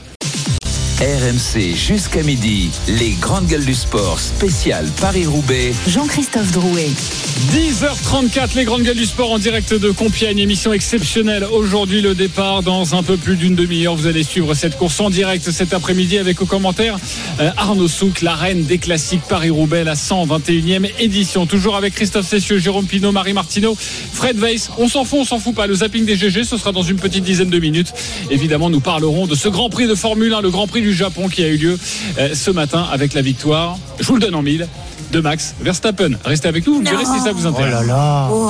B: R M C jusqu'à midi, les grandes gueules du sport spécial Paris-Roubaix.
A: Jean-Christophe Drouet.
C: dix heures trente-quatre, les grandes gueules du sport en direct de Compiègne. Émission exceptionnelle. Aujourd'hui, le départ dans un peu plus d'une demi-heure. Vous allez suivre cette course en direct cet après-midi avec au commentaire euh, Arnaud Souk, la reine des classiques Paris-Roubaix, la cent vingt et unième édition. Toujours avec Christophe Cessieux, Jérôme Pinault, Marie Martineau, Fred Weiss. On s'en fout, on s'en fout pas. Le zapping des G G, ce sera dans une petite dizaine de minutes. Évidemment, nous parlerons de ce Grand Prix de Formule un, le Grand Prix du Japon qui a eu lieu euh, ce matin avec la victoire, je vous le donne en mille, de Max Verstappen. Restez avec nous, vous me direz si ça vous intéresse.
G: Oh là là.
I: Oh.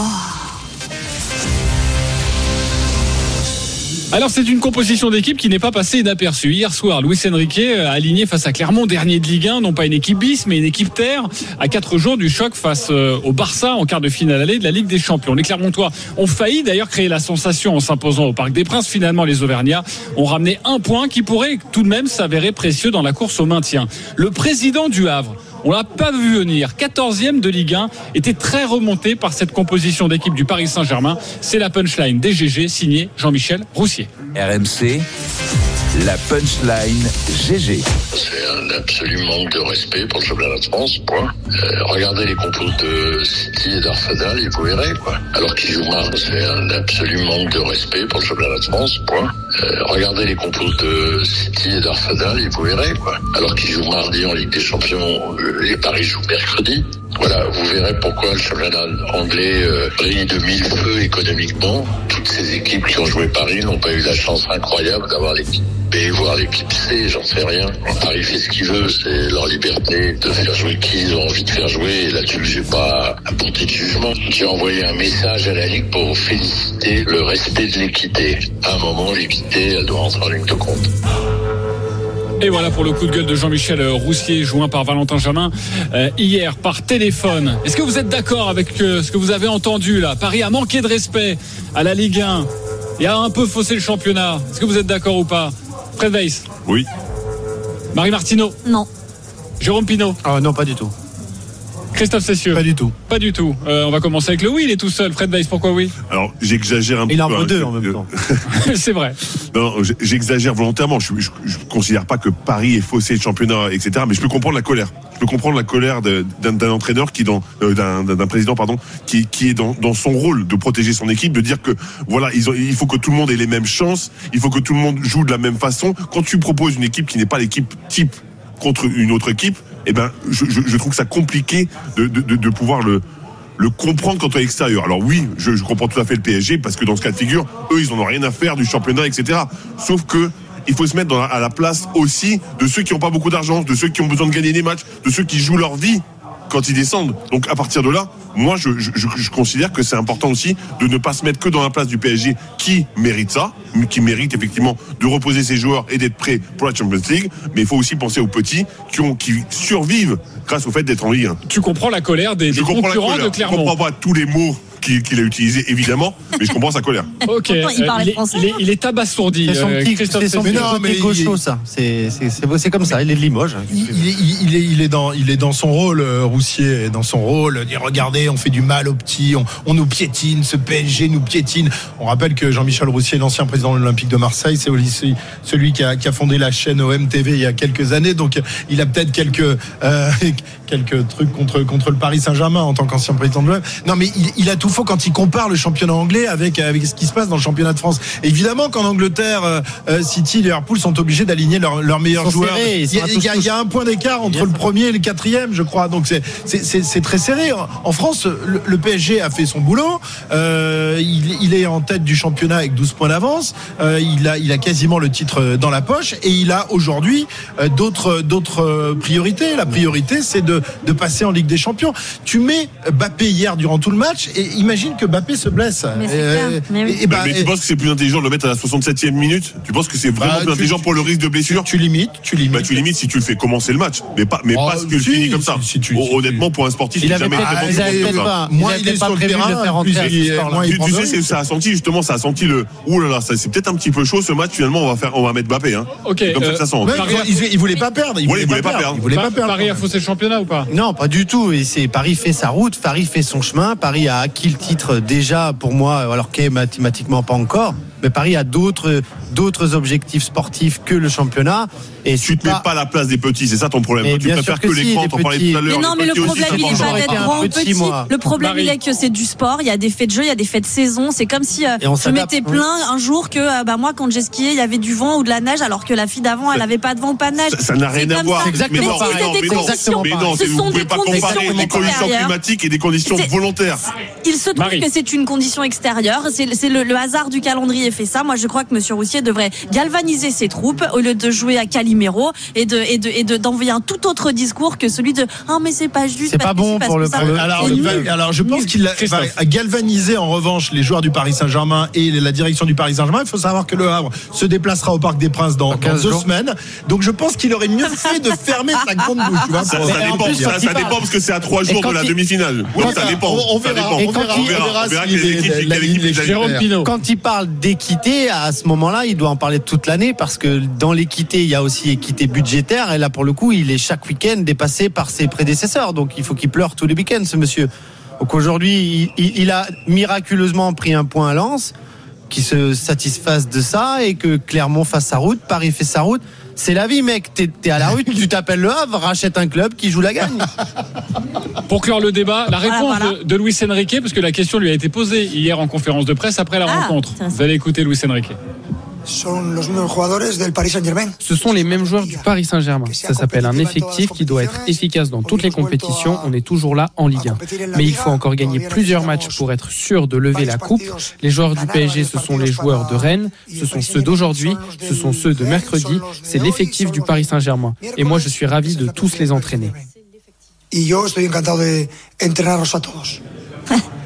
C: Alors c'est une composition d'équipe qui n'est pas passée inaperçue. Hier soir, Luis Enrique a aligné face à Clermont, dernier de Ligue un, non pas une équipe bis, mais une équipe terre, à quatre jours du choc face au Barça en quart de finale aller de la Ligue des Champions. Les Clermontois ont failli d'ailleurs créer la sensation en s'imposant au Parc des Princes. Finalement, les Auvergnats ont ramené un point qui pourrait tout de même s'avérer précieux dans la course au maintien. Le président du Havre, on l'a pas vu venir, quatorzième de Ligue un, était très remonté par cette composition d'équipe du Paris Saint-Germain. C'est la punchline des G G, signée Jean-Michel Roussier.
B: R M C, la punchline G G.
L: C'est un absolu manque de respect pour le championnat de France, point. Euh, regardez les compos de City et d'Arsenal et vous verrez, quoi. Alors qu'ils jouent mal, c'est un absolu manque de respect pour le championnat de France, point. Euh, regardez les compos de City et d'Arsenal et vous verrez, quoi. Alors qu'ils jouent mardi en Ligue des Champions, les Paris jouent mercredi. Voilà, vous verrez pourquoi le championnat anglais euh, brille de mille feux économiquement. Toutes ces équipes qui ont joué Paris n'ont pas eu la chance incroyable d'avoir l'équipe B, voire l'équipe C, j'en sais rien. Paris fait ce qu'il veut, c'est leur liberté de faire jouer qui ils ont envie de faire jouer. Et là-dessus, j'ai pas à porter de jugement. J'ai envoyé un message à la Ligue pour féliciter le respect de l'équité. À un moment, l'équité, elle doit entrer en ligne de compte.
C: Et voilà pour le coup de gueule de Jean-Michel Roussier, joint par Valentin Jamin euh, hier par téléphone. Est-ce que vous êtes d'accord avec euh, ce que vous avez entendu là? Paris a manqué de respect à la Ligue un et a un peu faussé le championnat. Est-ce que vous êtes d'accord ou pas? Fred Weiss?
J: Oui.
C: Marie Martineau?
I: Non.
C: Jérôme Pinault.
G: Ah non, pas du tout.
C: Christophe Cessieux.
H: Pas du tout.
C: Pas du tout. Euh, on va commencer avec le oui, il est tout seul. Fred Weiss, pourquoi oui?
J: Alors, j'exagère un peu.
G: Il en
J: hein,
G: veut deux
J: je-
G: en même
J: euh,
G: temps.
C: C'est vrai.
J: Non, j'exagère volontairement. Je ne considère pas que Paris est faussé le championnat, et cetera. Mais je peux comprendre la colère. Je peux comprendre la colère de- d'un d'un entraîneur qui, dans, euh, d'un, d'un président, pardon, qui, qui est dans, dans son rôle de protéger son équipe, de dire que voilà, ils ont, il faut que tout le monde ait les mêmes chances, il faut que tout le monde joue de la même façon. Quand tu proposes une équipe qui n'est pas l'équipe type contre une autre équipe, eh ben, je, je, je trouve ça compliqué de, de, de, de pouvoir le le comprendre quand on est extérieur. Alors oui, je, je comprends tout à fait le P S G parce que dans ce cas de figure, eux, ils en ont rien à faire du championnat, et cetera. Sauf que il faut se mettre dans la, à la place aussi de ceux qui n'ont pas beaucoup d'argent, de ceux qui ont besoin de gagner des matchs, de ceux qui jouent leur vie quand ils descendent. Donc à partir de là, moi je, je, je considère que c'est important aussi de ne pas se mettre que dans la place du P S G qui mérite ça, qui mérite effectivement de reposer ses joueurs et d'être prêt pour la Champions League, mais il faut aussi penser aux petits qui, ont, qui survivent grâce au fait d'être en Ligue un.
C: Tu comprends la colère des, des concurrents de Clermont.
J: Je comprends pas tous les mots qu'il, qu'il a utilisés évidemment, mais je comprends sa colère.
C: Ok,
I: Pourtant, il
C: euh,
I: parlait
C: il, est,
I: français,
C: il, est,
I: hein.
C: il est abasourdi.
G: C'est son
C: euh,
G: petit,
C: Christophe
G: c'est son
C: Cessieux.
G: petit
H: Mais non, mais
G: côté gaucho,
H: il-
G: ça. C'est, c'est, c'est, c'est comme ça. Il est de Limoges.
H: Il, il est, il, est, il, est dans, il est dans son rôle, euh, Roussier est dans son rôle. Dire regardez, on fait du mal aux petits, on, on nous piétine, ce P S G nous piétine. On rappelle que Jean-Michel Roussier, l'ancien président de l'Olympique de Marseille, c'est aussi celui qui a, qui a fondé la chaîne O M T V il y a quelques années. Donc il a peut-être quelques, euh, quelques trucs contre, contre le Paris Saint-Germain en tant qu'ancien président de l'O M. Non, mais il, il a tout faux quand il compare le championnat anglais avec, avec ce qui se passe dans le championnat de France. Et évidemment qu'en Angleterre, euh, City, Liverpool sont obligés d'aligner leurs, leurs meilleurs
G: Ils sont
H: joueurs.
G: serrés, ils
H: il, y a,
G: sont à
H: il, y a,
G: tous,
H: il y a un point d'écart entre le premier et le quatrième, je crois. Donc c'est, c'est, c'est, c'est très serré. En France, le, le P S G a fait son boulot. Euh, il, il est en tête du championnat avec douze points d'avance. Euh, il a, il a quasiment le titre dans la poche et il a aujourd'hui euh, d'autres, d'autres euh, priorités. La priorité, c'est de, de passer en Ligue des Champions. Tu mets Mbappé hier durant tout le match et imagine que Mbappé se blesse.
I: Mais c'est
H: Euh,
I: clair. Mais oui.
H: et bah,
J: mais tu
H: et-
J: penses que c'est plus intelligent de le mettre à la soixante-septième minute? Tu penses que c'est vraiment
H: Bah,
J: plus
H: tu-
J: intelligent pour le risque de blessure?
H: tu limites, tu limites.
J: Bah, tu limites si tu le fais commencer le match, mais pas, mais
H: Oh,
J: pas si tu le
H: si,
J: finis comme
H: si,
J: ça.
H: si tu-
J: Oh,
H: si tu-
J: honnêtement, pour un sportif,
G: Il
J: c'est
G: avait
J: jamais
G: peut-être,
H: Ah,
J: très
G: ils
J: bon
G: avaient
J: comme
G: peut-être
J: ça.
G: pas,
H: Moins
G: ils
H: il
G: avaient
H: est
G: pas
H: sur le
G: prévu de le
H: terrain,
G: faire
H: plus
G: rentrer à
H: il
G: ce
H: est-
G: sport-là.
H: moins il
J: Tu,
H: prend
J: tu
H: de
J: sais,
H: risques.
J: c'est- ça a senti justement, ça a senti le. Ouh là là, ça, c'est peut-être un petit peu chaud ce match. Finalement, on va faire, on va mettre Mbappé. Hein.
C: Ok,
J: C'est comme ça
C: euh,
J: que ça sent.
H: Ouais,
C: Paris-
H: il, il voulait pas perdre. Il
J: Ouais,
H: voulait, pas, perdre. Il voulait pas
C: Par-
H: perdre.
C: Paris a faussé le championnat ou pas?
G: Non, pas du tout. Et c'est Paris fait sa route, Paris fait son chemin. Paris a acquis le titre déjà pour moi, alors qu'est mathématiquement pas encore. Mais Paris a d'autres d'autres objectifs sportifs que le championnat. Et
J: Tu
G: c'est
J: te mets pas à la place des petits, c'est ça ton problème.
G: Mais
J: Toi, tu
G: bien
J: préfères
G: sûr
J: que
G: que si,
J: l'écran,
G: les
J: t'en parlais
G: petits.
J: tout à l'heure.
I: Mais non, mais
J: les
I: le
J: petits aussi,
I: problème,
J: c'est
I: il est
J: important.
I: pas
G: J'aurais
I: d'être
G: été un
I: grand ou
G: petit,
I: petit.
G: moi.
I: Le problème,
C: Marie.
I: il est que c'est du sport. Il y a des faits de jeu, il y a des faits de saison. C'est comme si euh,
G: Et on
I: je
G: s'adapte,
I: m'étais
G: oui.
I: plaint un jour que euh, bah, moi, quand j'ai skié, il y avait du vent ou de la neige, alors que la fille d'avant, elle avait pas de vent ou pas de neige.
J: Ça- Ça n'a
I: C'est
J: rien à
I: comme
J: voir.
I: ça.
G: exactement
J: Mais non,
G: pareil.
J: mais non,
I: C'est des
J: mais non,
I: conditions.
J: mais non,
I: Ce
J: c'est- vous
I: sont
J: pouvez
I: des
J: pas comparer
I: conditions
J: des conditions
I: extérieures.
J: climatiques et des conditions
I: C'est-
J: volontaires.
I: Il se trouve
C: Marie.
I: que c'est une condition extérieure. C'est, c'est le, le hasard du calendrier fait ça. Moi, je crois que M. Roussier devrait galvaniser ses troupes au lieu de jouer à Calimero et de et de et de d'envoyer un tout autre discours que celui de ah mais c'est pas juste.
G: C'est
I: parce
G: pas
I: que
G: bon
I: parce
G: pour
I: que
G: le-
I: ça-
G: pour le-
H: Alors,
I: c'est
H: il va-
I: nul.
H: alors, je pense qu'il a- va
C: Christophe.
H: galvaniser en revanche les joueurs du Paris Saint-Germain et la direction du Paris Saint-Germain. Il faut savoir que le Havre se déplacera au Parc des Princes dans, dans
G: quinze
H: deux
G: jours.
H: semaines. Donc je pense qu'il aurait mieux fait de fermer sa grande bouche. Tu vois,
J: Ça,
H: pour-
J: ça
G: Mais en
J: dépend,
G: plus,
J: ça,
G: quand
J: ça
G: il
J: dépend
G: parle-
J: parce que c'est à trois jours
G: quand
J: de la
G: il-
J: demi-finale. Oui,
H: Ouais,
J: ça
H: ça,
J: dépend.
H: on- on
J: Ça
H: verra,
J: dépend.
H: on
J: On
H: verra,
J: verra,
H: on verra
J: on verra
H: si
J: quelle
H: les-
J: équipe,
H: la
J: quelle
H: ligne
J: équipe
H: les
J: les a-
C: Jérôme Pinault.
G: Quand il parle d'équité, à ce moment-là, il doit en parler toute l'année parce que dans l'équité, il y a aussi équité budgétaire. Et là, pour le coup, il est chaque week-end dépassé par ses prédécesseurs. Donc, il faut qu'il pleure tous les week-ends, ce monsieur. Donc, aujourd'hui, il, il- il a miraculeusement pris un point à Lens, qui se satisfasse de ça et que Clermont fasse sa route, Paris fait sa route. C'est la vie, mec. T'es, t'es à la rue, tu t'appelles le Havre, rachète un club qui joue la gagne.
C: Pour clore le débat, la réponse
I: Voilà, voilà.
C: de, de Luis Enrique, parce que la question lui a été posée hier en conférence de presse après la
I: Ah,
C: rencontre.
I: intéressant.
C: Vous allez écouter Luis Enrique.
M: Ce sont les mêmes joueurs du Paris Saint-Germain. Ça s'appelle un effectif qui doit être efficace dans toutes les compétitions. On est toujours là en Ligue un. Mais il faut encore gagner plusieurs matchs pour être sûr de lever la coupe. Les joueurs du P S G, ce sont les joueurs de Rennes, ce sont ceux d'aujourd'hui, ce sont ceux de mercredi. C'est l'effectif du Paris Saint-Germain. Et moi, je suis ravi de tous les entraîner.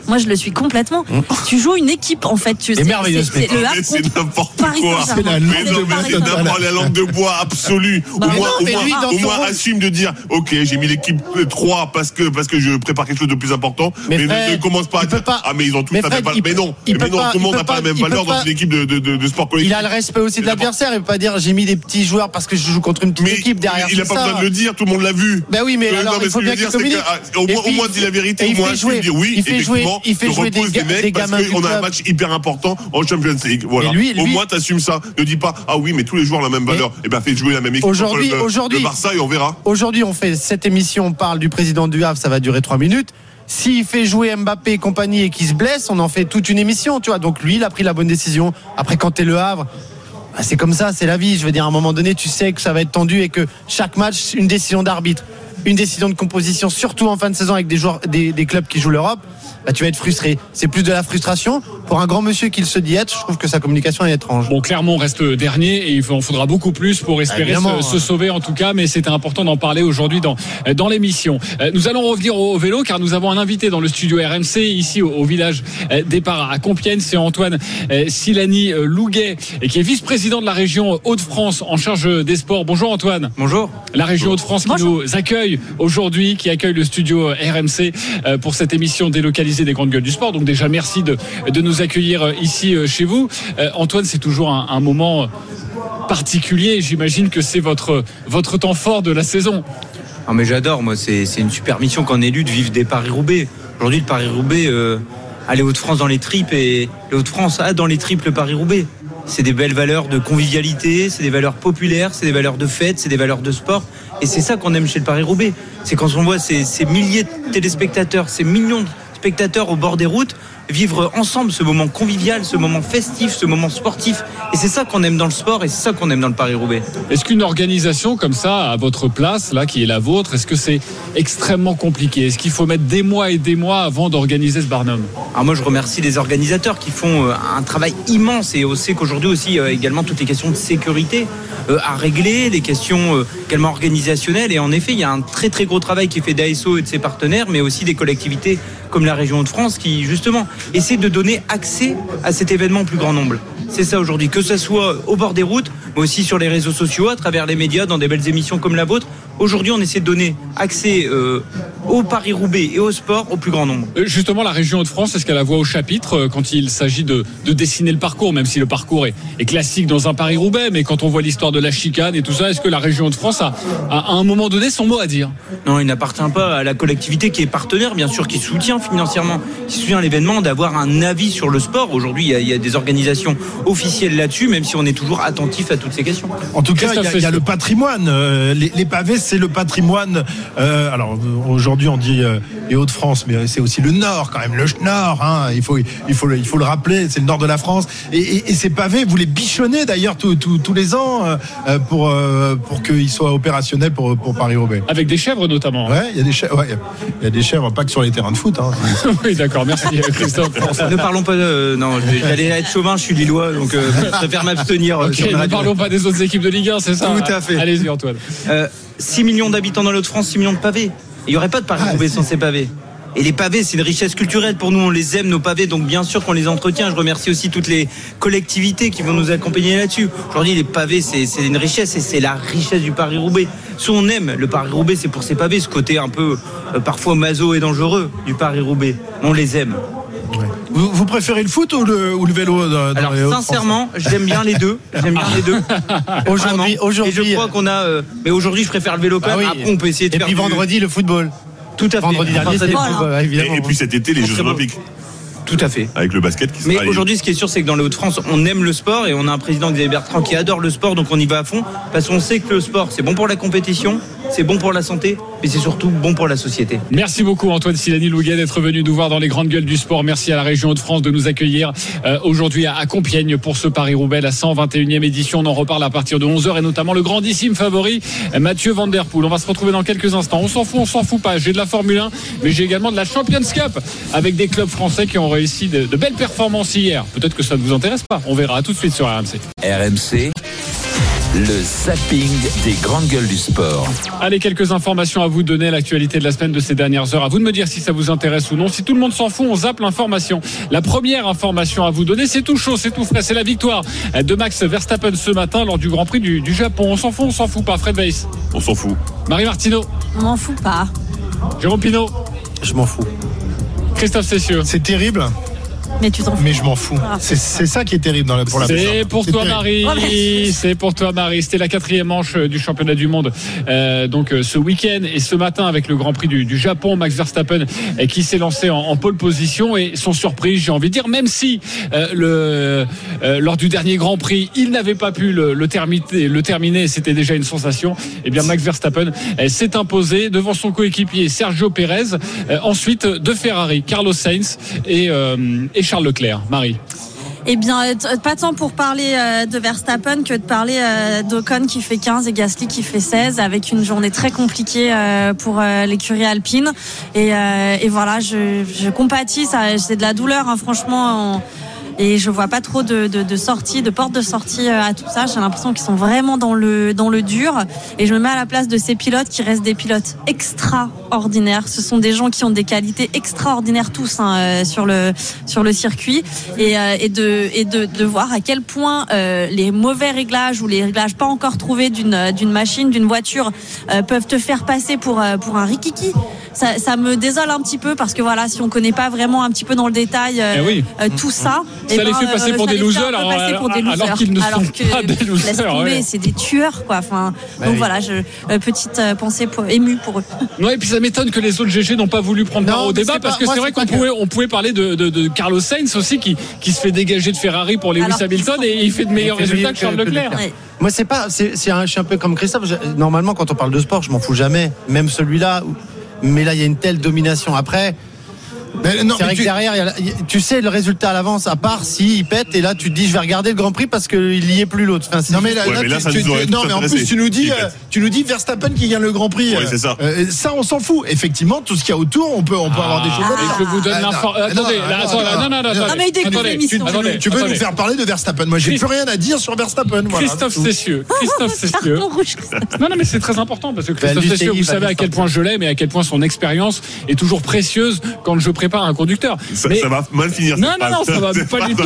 I: Moi, je le suis complètement. Mmh. Tu joues une équipe, en fait. Tu,
G: c'est, merveilleux.
I: C'est, c'est, le Havre
J: c'est n'importe
I: Paris
J: quoi.
I: C'est la
J: mais non, mais c'est n'importe la langue de bois absolue. Bah, au moins, non, au moins, lui, au moins assume de dire, ok, j'ai mis l'équipe trois parce que parce que je prépare quelque chose de plus important. Mais, mais Fred, ne, ne commence pas à dire, pas, ah mais ils ont tous la même. Mais non, mais non, tout le monde n'a pas la même valeur dans une équipe de de sport collectif.
G: Il a le respect aussi de l'adversaire. Il peut pas dire, j'ai mis des petits joueurs parce que je joue contre une petite équipe derrière.
J: Il a pas besoin de le dire, tout le monde l'a vu.
G: Ben oui, mais alors il faut bien qu'il communique.
J: Au moins, dis la vérité. Au moins, assume dire oui. Effectivement,
G: il fait jouer des mecs
J: parce qu'on a un match hyper important en Champions League. Voilà. Lui, lui, au moins, t'assumes ça. Ne dis pas, ah oui, mais tous les joueurs ont la même valeur. Eh ben, fais jouer la même équipe.
G: Aujourd'hui,
J: le,
G: aujourd'hui,
J: le Barça et on verra.
G: Aujourd'hui, on fait cette émission, on parle du président du Havre, ça va durer trois minutes. S'il fait jouer Mbappé et compagnie et qu'il se blesse, on en fait toute une émission, tu vois. Donc lui, il a pris la bonne décision. Après, quand t'es le Havre, bah, c'est comme ça, c'est la vie. Je veux dire, à un moment donné, tu sais que ça va être tendu et que chaque match, une décision d'arbitre, une décision de composition, surtout en fin de saison avec des joueurs, des, des clubs qui jouent l'Europe. Bah, tu vas être frustré. C'est plus de la frustration. Pour un grand monsieur qu'il se dit être, je trouve que sa communication est étrange.
C: Bon, Clermont reste dernier et il en faudra beaucoup plus pour espérer se, se sauver en tout cas, mais c'était important d'en parler aujourd'hui dans, dans l'émission. Nous allons revenir au, au vélo car nous avons un invité dans le studio R M C ici au, au village départ à Compiègne. C'est Antoine Silani Louguet qui est vice-président de la région Hauts-de-France en charge des sports. Bonjour Antoine.
N: Bonjour.
C: La région Hauts-de-France qui Bonjour. nous accueille aujourd'hui, qui accueille le studio R M C pour cette émission délocalisée des grandes gueules du sport. Donc déjà merci de, de nous accueillir ici chez vous. Euh, Antoine, c'est toujours un, un moment particulier. J'imagine que c'est votre, votre temps fort de la saison.
N: Ah mais j'adore, moi c'est, c'est une super mission qu'en élu de vivre des Paris-Roubaix. Aujourd'hui le Paris-Roubaix, euh, aller Hauts-de-France dans les tripes et les Hauts-de-France a dans les tripes le Paris-Roubaix. C'est des belles valeurs de convivialité, c'est des valeurs populaires, c'est des valeurs de fête, c'est des valeurs de sport. Et c'est ça qu'on aime chez le Paris-Roubaix. C'est quand on voit ces, ces milliers de téléspectateurs, ces millions de spectateurs au bord des routes vivre ensemble ce moment convivial, ce moment festif, ce moment sportif. Et c'est ça qu'on aime dans le sport et c'est ça qu'on aime dans le Paris-Roubaix.
C: Est-ce qu'une organisation comme ça, à votre place, là, qui est la vôtre, est-ce que c'est extrêmement compliqué ? Est-ce qu'il faut mettre des mois et des mois avant d'organiser ce Barnum ?
N: Alors moi, je remercie les organisateurs qui font un travail immense et on sait qu'aujourd'hui aussi, également, toutes les questions de sécurité à régler, les questions également organisationnelles. Et en effet, il y a un très très gros travail qui est fait d'A S O et de ses partenaires, mais aussi des collectivités comme la région Hauts-de-France qui, justement, essaie de donner accès à cet événement au plus grand nombre. C'est ça aujourd'hui, que ce soit au bord des routes, mais aussi sur les réseaux sociaux, à travers les médias, dans des belles émissions comme la vôtre. Aujourd'hui, on essaie de donner accès euh, au Paris-Roubaix et au sport au plus grand nombre.
C: Justement, la région Hauts-de-France, est-ce qu'elle a voix au chapitre quand il s'agit de, de dessiner le parcours, même si le parcours est, est classique dans un Paris-Roubaix, mais quand on voit l'histoire de la chicane et tout ça, est-ce que la région Hauts-de-France a, a à un moment donné son mot à dire ?
N: Non, il n'appartient pas à la collectivité qui est partenaire, bien sûr, qui soutient financièrement, qui soutient l'événement, d'avoir un avis sur le sport. Aujourd'hui, il y a, il y a des organisations officielles là-dessus, même si on est toujours attentif à toutes ces questions.
H: En tout cas, il y a, il y a le patrimoine. Euh, les, les pavés, c'est le patrimoine. Euh, alors aujourd'hui, on dit euh, les Hauts-de-France, mais c'est aussi le Nord, quand même, le Nord. Hein, il faut, il faut, il faut le rappeler. C'est le Nord de la France. Et, et, et ces pavés, vous les bichonnez d'ailleurs tous, tous, tous les ans euh, pour euh, pour qu'ils soient opérationnels pour pour Paris-Roubaix.
C: Avec des chèvres notamment.
H: Ouais, il y a des chèvres. Ouais, il y a des chèvres, pas que sur les terrains de foot. Hein.
C: Oui, d'accord. Merci Christophe.
N: Ne parlons pas de. Non, j'allais être chauvin. Je suis lillois, donc euh, je préfère m'abstenir.
C: Okay, ne parlons pas des autres équipes de Ligue un, c'est ça ?
N: Tout à fait.
C: Allez-y, Antoine.
N: Euh, six millions d'habitants dans l'Hauts-de-France, six millions de pavés. Il n'y aurait pas de Paris-Roubaix ah, sans ces pavés. Et les pavés, c'est une richesse culturelle pour nous. On les aime, nos pavés, donc bien sûr qu'on les entretient. Je remercie aussi toutes les collectivités qui vont nous accompagner là-dessus. Aujourd'hui, les pavés, c'est, c'est une richesse et c'est la richesse du Paris-Roubaix. Si on aime le Paris-Roubaix, c'est pour ces pavés, ce côté un peu euh, parfois maso et dangereux du Paris-Roubaix. On les aime.
H: Ouais. Vous, vous préférez le foot ou le, ou le vélo dans,
N: Alors
H: dans
N: sincèrement, j'aime bien les deux. J'aime bien les deux.
G: Aujourd'hui, aujourd'hui,
N: et je crois qu'on a. Euh, mais aujourd'hui, je préfère le vélo quand même. Ah oui. Après, on peut essayer de
G: et
N: faire.
G: Et puis vendredi, du... le football.
N: Tout à fait.
G: Vendredi dernier, c'est le football, évidemment.
J: Et, et puis cet été, les Jeux Olympiques.
N: Tout à fait.
J: Avec le basket qui
N: Mais aujourd'hui, ce qui est sûr, c'est que dans les Hauts-de-France, on aime le sport et on a un président Xavier Bertrand qui adore le sport, donc on y va à fond parce qu'on sait que le sport, c'est bon pour la compétition, c'est bon pour la santé, mais c'est surtout bon pour la société.
C: Merci beaucoup Antoine Silani Louguet d'être venu nous voir dans les grandes gueules du sport. Merci à la région Hauts-de-France de nous accueillir euh, aujourd'hui à, à Compiègne pour ce Paris-Roubaix, la cent vingt et unième édition. On en reparle à partir de onze heures et notamment le grandissime favori Mathieu Van Der Poel. On va se retrouver dans quelques instants. On s'en fout, on s'en fout pas. J'ai de la Formule un, mais j'ai également de la Champions Cup avec des clubs français qui ont réussi de, de belles performances hier. Peut-être que ça ne vous intéresse pas. On verra. À tout de suite sur R M C.
B: R M C, le zapping des grandes gueules du sport.
C: Allez, quelques informations à vous donner, l'actualité de la semaine de ces dernières heures. À vous de me dire si ça vous intéresse ou non. Si tout le monde s'en fout, on zappe l'information. La première information à vous donner, c'est tout chaud, c'est tout frais. C'est la victoire de Max Verstappen ce matin lors du Grand Prix du, du Japon. On s'en fout, on s'en fout pas. Fred Weiss.
J: On s'en fout.
C: Marie Martineau.
I: On m'en fout pas.
C: Jérôme Pinault.
G: Je m'en fous.
C: Christophe Cessieux.
H: C'est terrible.
I: Mais tu t'en fous.
H: Mais je m'en fous.
I: Ah.
H: C'est, c'est ça qui est terrible dans la, pour la
C: C'est pour
H: c'est
C: toi
H: terrible.
C: Marie.
I: Oh, mais...
C: C'est pour toi Marie. C'était la quatrième manche du championnat du monde. Euh, donc euh, ce week-end et ce matin avec le Grand Prix du, du Japon, Max Verstappen euh, qui s'est lancé en, en pole position et son surprise, j'ai envie de dire, même si euh, le euh, lors du dernier Grand Prix, il n'avait pas pu le, le terminer, le terminer, c'était déjà une sensation. Et bien Max Verstappen euh, s'est imposé devant son coéquipier Sergio Pérez. Euh, ensuite de Ferrari, Carlos Sainz et, euh, et Charles Leclerc. Marie.
I: Eh bien, pas tant pour parler de Verstappen que de parler d'Ocon qui fait quinze et Gasly qui fait seize, avec une journée très compliquée pour l'écurie alpine. Et, et voilà, je, je compatis, ça, c'est de la douleur, hein, franchement. On... Et je vois pas trop de, de, de sorties, de portes de sortie à tout ça. J'ai l'impression qu'ils sont vraiment dans le, dans le dur. Et je me mets à la place de ces pilotes qui restent des pilotes extraordinaires. Ce sont des gens qui ont des qualités extraordinaires tous hein, sur le, sur le circuit. Et, et, de, et de, de voir à quel point euh, les mauvais réglages ou les réglages pas encore trouvés d'une, d'une machine, d'une voiture euh, peuvent te faire passer pour, pour un rikiki. Ça, ça me désole un petit peu parce que voilà, si on connaît pas vraiment un petit peu dans le détail euh, eh oui. euh, tout ça,
C: ça les ben, fait passer euh, pour des losers alors,
I: alors, pour des losers,
C: alors qu'ils ne alors sont
I: que,
C: pas des losers.
I: Laisse tomber, ouais. C'est des tueurs quoi. Enfin, bah donc oui. voilà, je, euh, petite euh, pensée pour, émue pour eux.
C: Ouais, et puis ça m'étonne que les autres G G n'ont pas voulu prendre part au débat parce pas, que moi, c'est vrai qu'on que... pouvait, on pouvait parler de, de, de Carlos Sainz aussi qui, qui se fait dégager de Ferrari pour Lewis alors, Hamilton sont... et il fait de meilleurs résultats que Charles Leclerc.
G: Ouais. Moi, c'est pas, c'est, c'est un, je suis un peu comme Christophe. Je, normalement, quand on parle de sport, je m'en fous jamais, même celui-là. Où, mais là, il y a une telle domination. Après, mais non, c'est vrai que tu... derrière, y a, y a, tu sais le résultat à l'avance, à part s'il pète, et là, tu te dis, je vais regarder le Grand Prix parce qu'il y est plus l'autre. Enfin,
H: non, mais là, ouais, là, mais là, tu, tu, tu, non, mais en plus, tu nous dis, euh, tu nous dis Verstappen qui gagne le Grand Prix.
J: Ouais, c'est ça.
H: Euh, ça, on s'en fout. Effectivement, tout ce qu'il y a autour, on peut, on peut ah, avoir des choses.
C: Ah, je vous donne ah, l'info. Attendez, non, là, attends, là, non, non, non,
I: non, mais il découvre l'émission.
H: Tu, tu veux nous faire parler de Verstappen? Moi, j'ai plus rien à dire sur Verstappen.
C: Christophe Cessieux. Christophe Cessieux. Non, non, mais c'est très important parce que Christophe Cessieux, vous savez à quel point je l'aime et à quel point son expérience est toujours précieuse quand je prépare un conducteur.
J: Ça, mais... ça va mal finir.
C: Non, non, non, ça va pas du tout.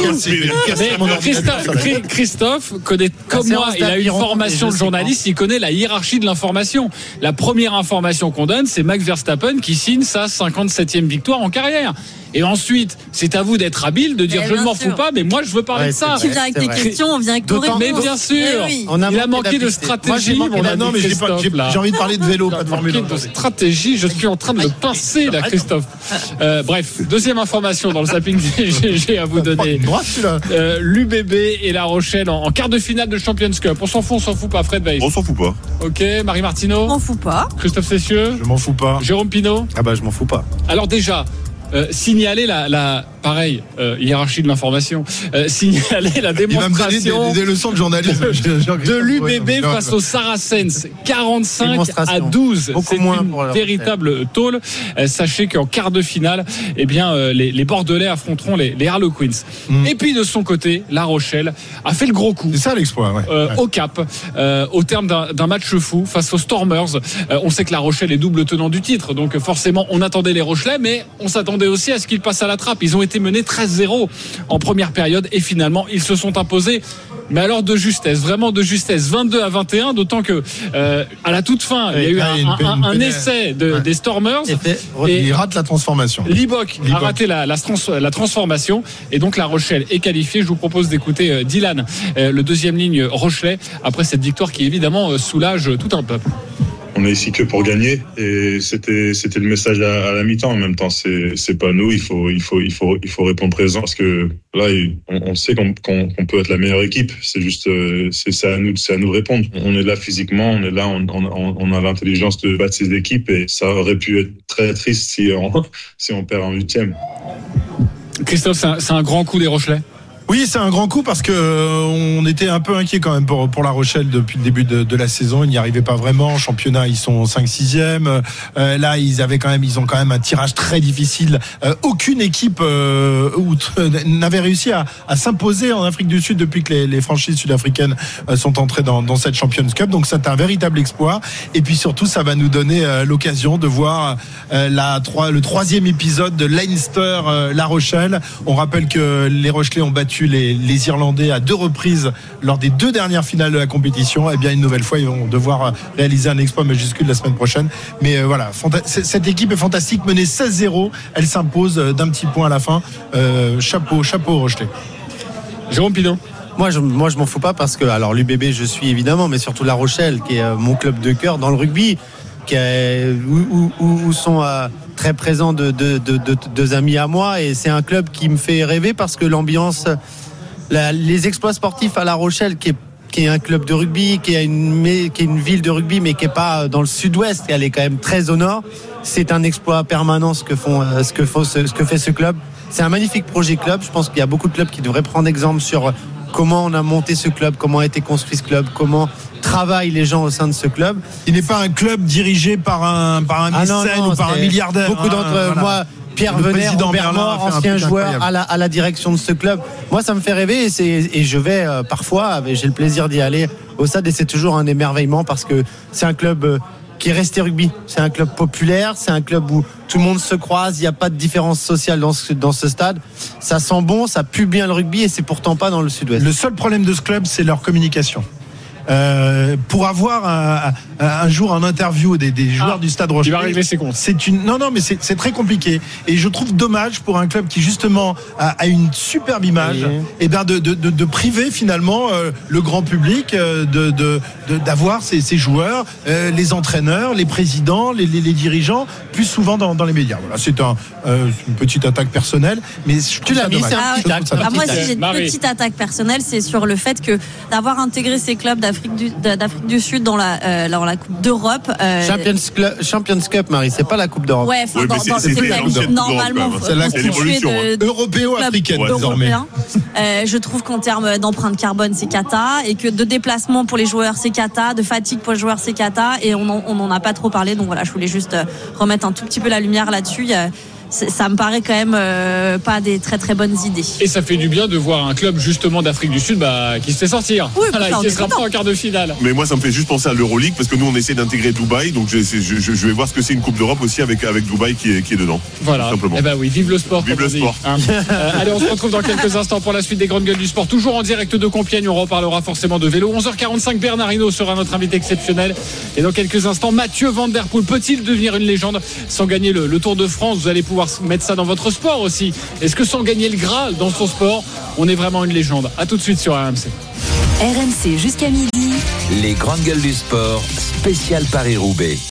C: Mais Christophe, Christophe connaît comme moi, il a une formation de journaliste, il connaît la hiérarchie de l'information. La première information qu'on donne, c'est Max Verstappen qui signe sa cinquante-septième victoire en carrière. Et ensuite, c'est à vous d'être habile, de dire mais je ne m'en sûr. fous pas, mais moi je veux parler ouais, de ça.
I: Tu viens avec tes questions, on vient avec ton réponse.
C: Mais bien sûr,
I: oui.
C: on a il a manqué de stratégie.
H: Moi, j'ai, non, mais j'ai, pas, j'ai, j'ai envie de parler de vélo, pas de Formule un.
C: De stratégie, je suis en train de le pincer là, Christophe. Euh, bref, deuxième information dans le zapping G G à vous donner. Euh, L'U B B et La Rochelle en, en quart de finale de Champions Cup. On s'en fout, on s'en fout pas, Fred Weiss.
J: On s'en fout pas.
C: Ok, Marie Martineau.
I: On m'en fout pas.
C: Christophe Cessieux.
H: Je m'en fous pas.
C: Jérôme Pinault.
G: Ah bah je m'en fous pas.
C: Alors déjà. Euh, signaler la, la pareil euh, hiérarchie de l'information, euh, signaler la démonstration
H: il va me donner des, des leçons de journalisme
C: de, de l'U B B ouais, face aux Saracens quarante-cinq à douze.
G: Beaucoup
C: c'est
G: moins
C: une
G: pour
C: véritable tôle. Euh, sachez qu'en quart de finale, eh bien euh, les, les Bordelais affronteront les, les Harlequins. Mm. Et puis de son côté, La Rochelle a fait le gros coup.
H: C'est ça l'exploit, ouais.
C: Euh,
H: ouais.
C: Au Cap, euh, au terme d'un, d'un match fou face aux Stormers. Euh, on sait que La Rochelle est double tenant du titre, donc forcément on attendait les Rochelais, mais on s'attendait aussi à ce qu'ils passent à la trappe. Ils ont été menés treize zéro en première période et finalement ils se sont imposés, mais alors de justesse, vraiment de justesse, vingt-deux à vingt et un, d'autant que euh, à la toute fin il y a eu un, un, un, un essai de, ouais. des Stormers
H: et, et il rate la transformation.
C: Liboc a raté la, la, trans, la transformation et donc La Rochelle est qualifiée. Je vous propose d'écouter euh, Dylan, euh, le deuxième ligne Rochelais, après cette victoire qui évidemment euh, soulage tout un peuple.
O: On est ici que pour gagner et c'était c'était le message à, à la mi-temps. En même temps, c'est c'est pas nous. Il faut il faut il faut il faut répondre présent parce que là on, on sait qu'on, qu'on qu'on peut être la meilleure équipe. C'est juste c'est c'est à nous c'est à nous de répondre. On est là physiquement, on est là, on on, on a l'intelligence de battre ces équipes et ça aurait pu être très triste si on si on perd en huitième.
C: Christophe, c'est un, c'est un grand coup des Rochelais.
H: Oui, c'est un grand coup parce que euh, on était un peu inquiet quand même pour, pour La Rochelle depuis le début de, de la saison. Ils n'y arrivaient pas vraiment. En championnat, ils sont cinq sixième. Euh, là, ils avaient quand même, ils ont quand même un tirage très difficile. Euh, aucune équipe euh, outre, n'avait réussi à, à s'imposer en Afrique du Sud depuis que les, les franchises sud-africaines euh, sont entrées dans, dans cette Champions Cup. Donc, c'est un véritable exploit. Et puis surtout, ça va nous donner euh, l'occasion de voir euh, la, trois, le troisième épisode de Leinster euh, La Rochelle. On rappelle que les Rochelais ont battu Les, les Irlandais à deux reprises lors des deux dernières finales de la compétition. Et bien une nouvelle fois ils vont devoir réaliser un exploit majuscule la semaine prochaine. Mais euh, voilà, fanta- cette équipe est fantastique, menée seize zéro, elle s'impose d'un petit point à la fin. Euh, chapeau, chapeau Rochelais.
C: Jérôme Pidon.
G: Moi je, moi, je m'en fous pas parce que, alors l'U B B, je suis évidemment, mais surtout La Rochelle, qui est euh, mon club de cœur dans le rugby, qui est, où, où, où sont euh, très présents deux de, de, de, de, amis à moi. Et c'est un club qui me fait rêver parce que l'ambiance, la, les exploits sportifs à La Rochelle, qui est, qui est un club de rugby, qui est, une, qui est une ville de rugby, mais qui n'est pas dans le sud-ouest, elle est quand même très au nord. C'est un exploit permanent ce que, font, ce que, font, ce, ce que fait ce club. C'est un magnifique projet club. Je pense qu'il y a beaucoup de clubs qui devraient prendre exemple sur comment on a monté ce club, comment a été construit ce club, comment travaillent les gens au sein de ce club.
H: Il n'est pas un club dirigé par un, par un mécène ah non, non, ou par un milliardaire.
G: Beaucoup d'entre
H: hein,
G: voilà. Moi, Pierre Venet, Robert Mort, ancien joueur à la, à la direction de ce club. Moi, ça me fait rêver et, c'est, et je vais euh, parfois, j'ai le plaisir d'y aller au stade et c'est toujours un émerveillement parce que c'est un club euh, qui est resté rugby. C'est un club populaire, c'est un club où tout le monde se croise, il n'y a pas de différence sociale dans ce, dans ce stade. Ça sent bon, ça pue bien le rugby et c'est pourtant pas dans le sud-ouest.
H: Le seul problème de ce club, c'est leur communication. Euh, pour avoir un, un jour en interview des, des joueurs ah, du Stade Rochelais,
C: il va régler ses comptes.
H: C'est une non non mais c'est, c'est très compliqué et je trouve dommage pour un club qui justement a, a une superbe image oui. et ben de, de, de, de priver finalement euh, le grand public euh, de, de, de d'avoir ces, ces joueurs, euh, les entraîneurs, les présidents, les, les, les dirigeants plus souvent dans, dans les médias. Voilà, c'est un, euh, une petite attaque personnelle, mais je
I: tu l'as mis, c'est un petit attaque. Ah, moi, si j'ai une Marie. petite attaque personnelle, c'est sur le fait que d'avoir intégré ces clubs d'Afrique Du, d'Afrique du Sud dans la, euh, dans la Coupe d'Europe. Euh...
G: Champions, Cl- Champions Cup, Marie, c'est pas la Coupe d'Europe.
I: Ouais,
J: oui,
I: dans,
J: c'est,
I: dans,
J: c'est,
I: c'est, c'est, c'est normalement
J: c'est, la, c'est l'évolution
H: de, de européo-africaine désormais.
I: Euh, je trouve qu'en termes d'empreinte carbone, c'est cata, et que de déplacement pour les joueurs, c'est cata, de fatigue pour les joueurs, c'est cata, et on n'en a pas trop parlé. Donc voilà, je voulais juste remettre un tout petit peu la lumière là-dessus. Ça me paraît quand même euh, pas des très très bonnes idées.
C: Et ça fait du bien de voir un club justement d'Afrique du Sud bah, qui se fait sortir.
I: Oui,
C: voilà,
I: ça,
C: qui sera pas en quart de finale.
J: Mais moi ça me fait juste penser à l'Euroleague parce que nous on essaie d'intégrer Dubaï, donc je, je, je, je vais voir ce que c'est une Coupe d'Europe aussi avec, avec Dubaï qui est, qui est dedans.
C: Voilà.
J: Simplement.
C: Eh ben oui, vive le sport.
J: Vive le sport.
C: Hein. euh, allez, on se retrouve dans quelques instants pour la suite des grandes gueules du sport. Toujours en direct de Compiègne, on reparlera forcément de vélo. onze heures quarante-cinq, Bernard Hinault sera notre invité exceptionnel. Et dans quelques instants, Mathieu Van Der Poel peut-il devenir une légende sans gagner le, le Tour de France? Vous allez pouvoir mettre ça dans votre sport aussi. Est-ce que sans gagner le Graal dans son sport, on est vraiment une légende? À tout de suite sur R M C.
A: R M C jusqu'à midi.
B: Les grandes gueules du sport, spécial Paris-Roubaix.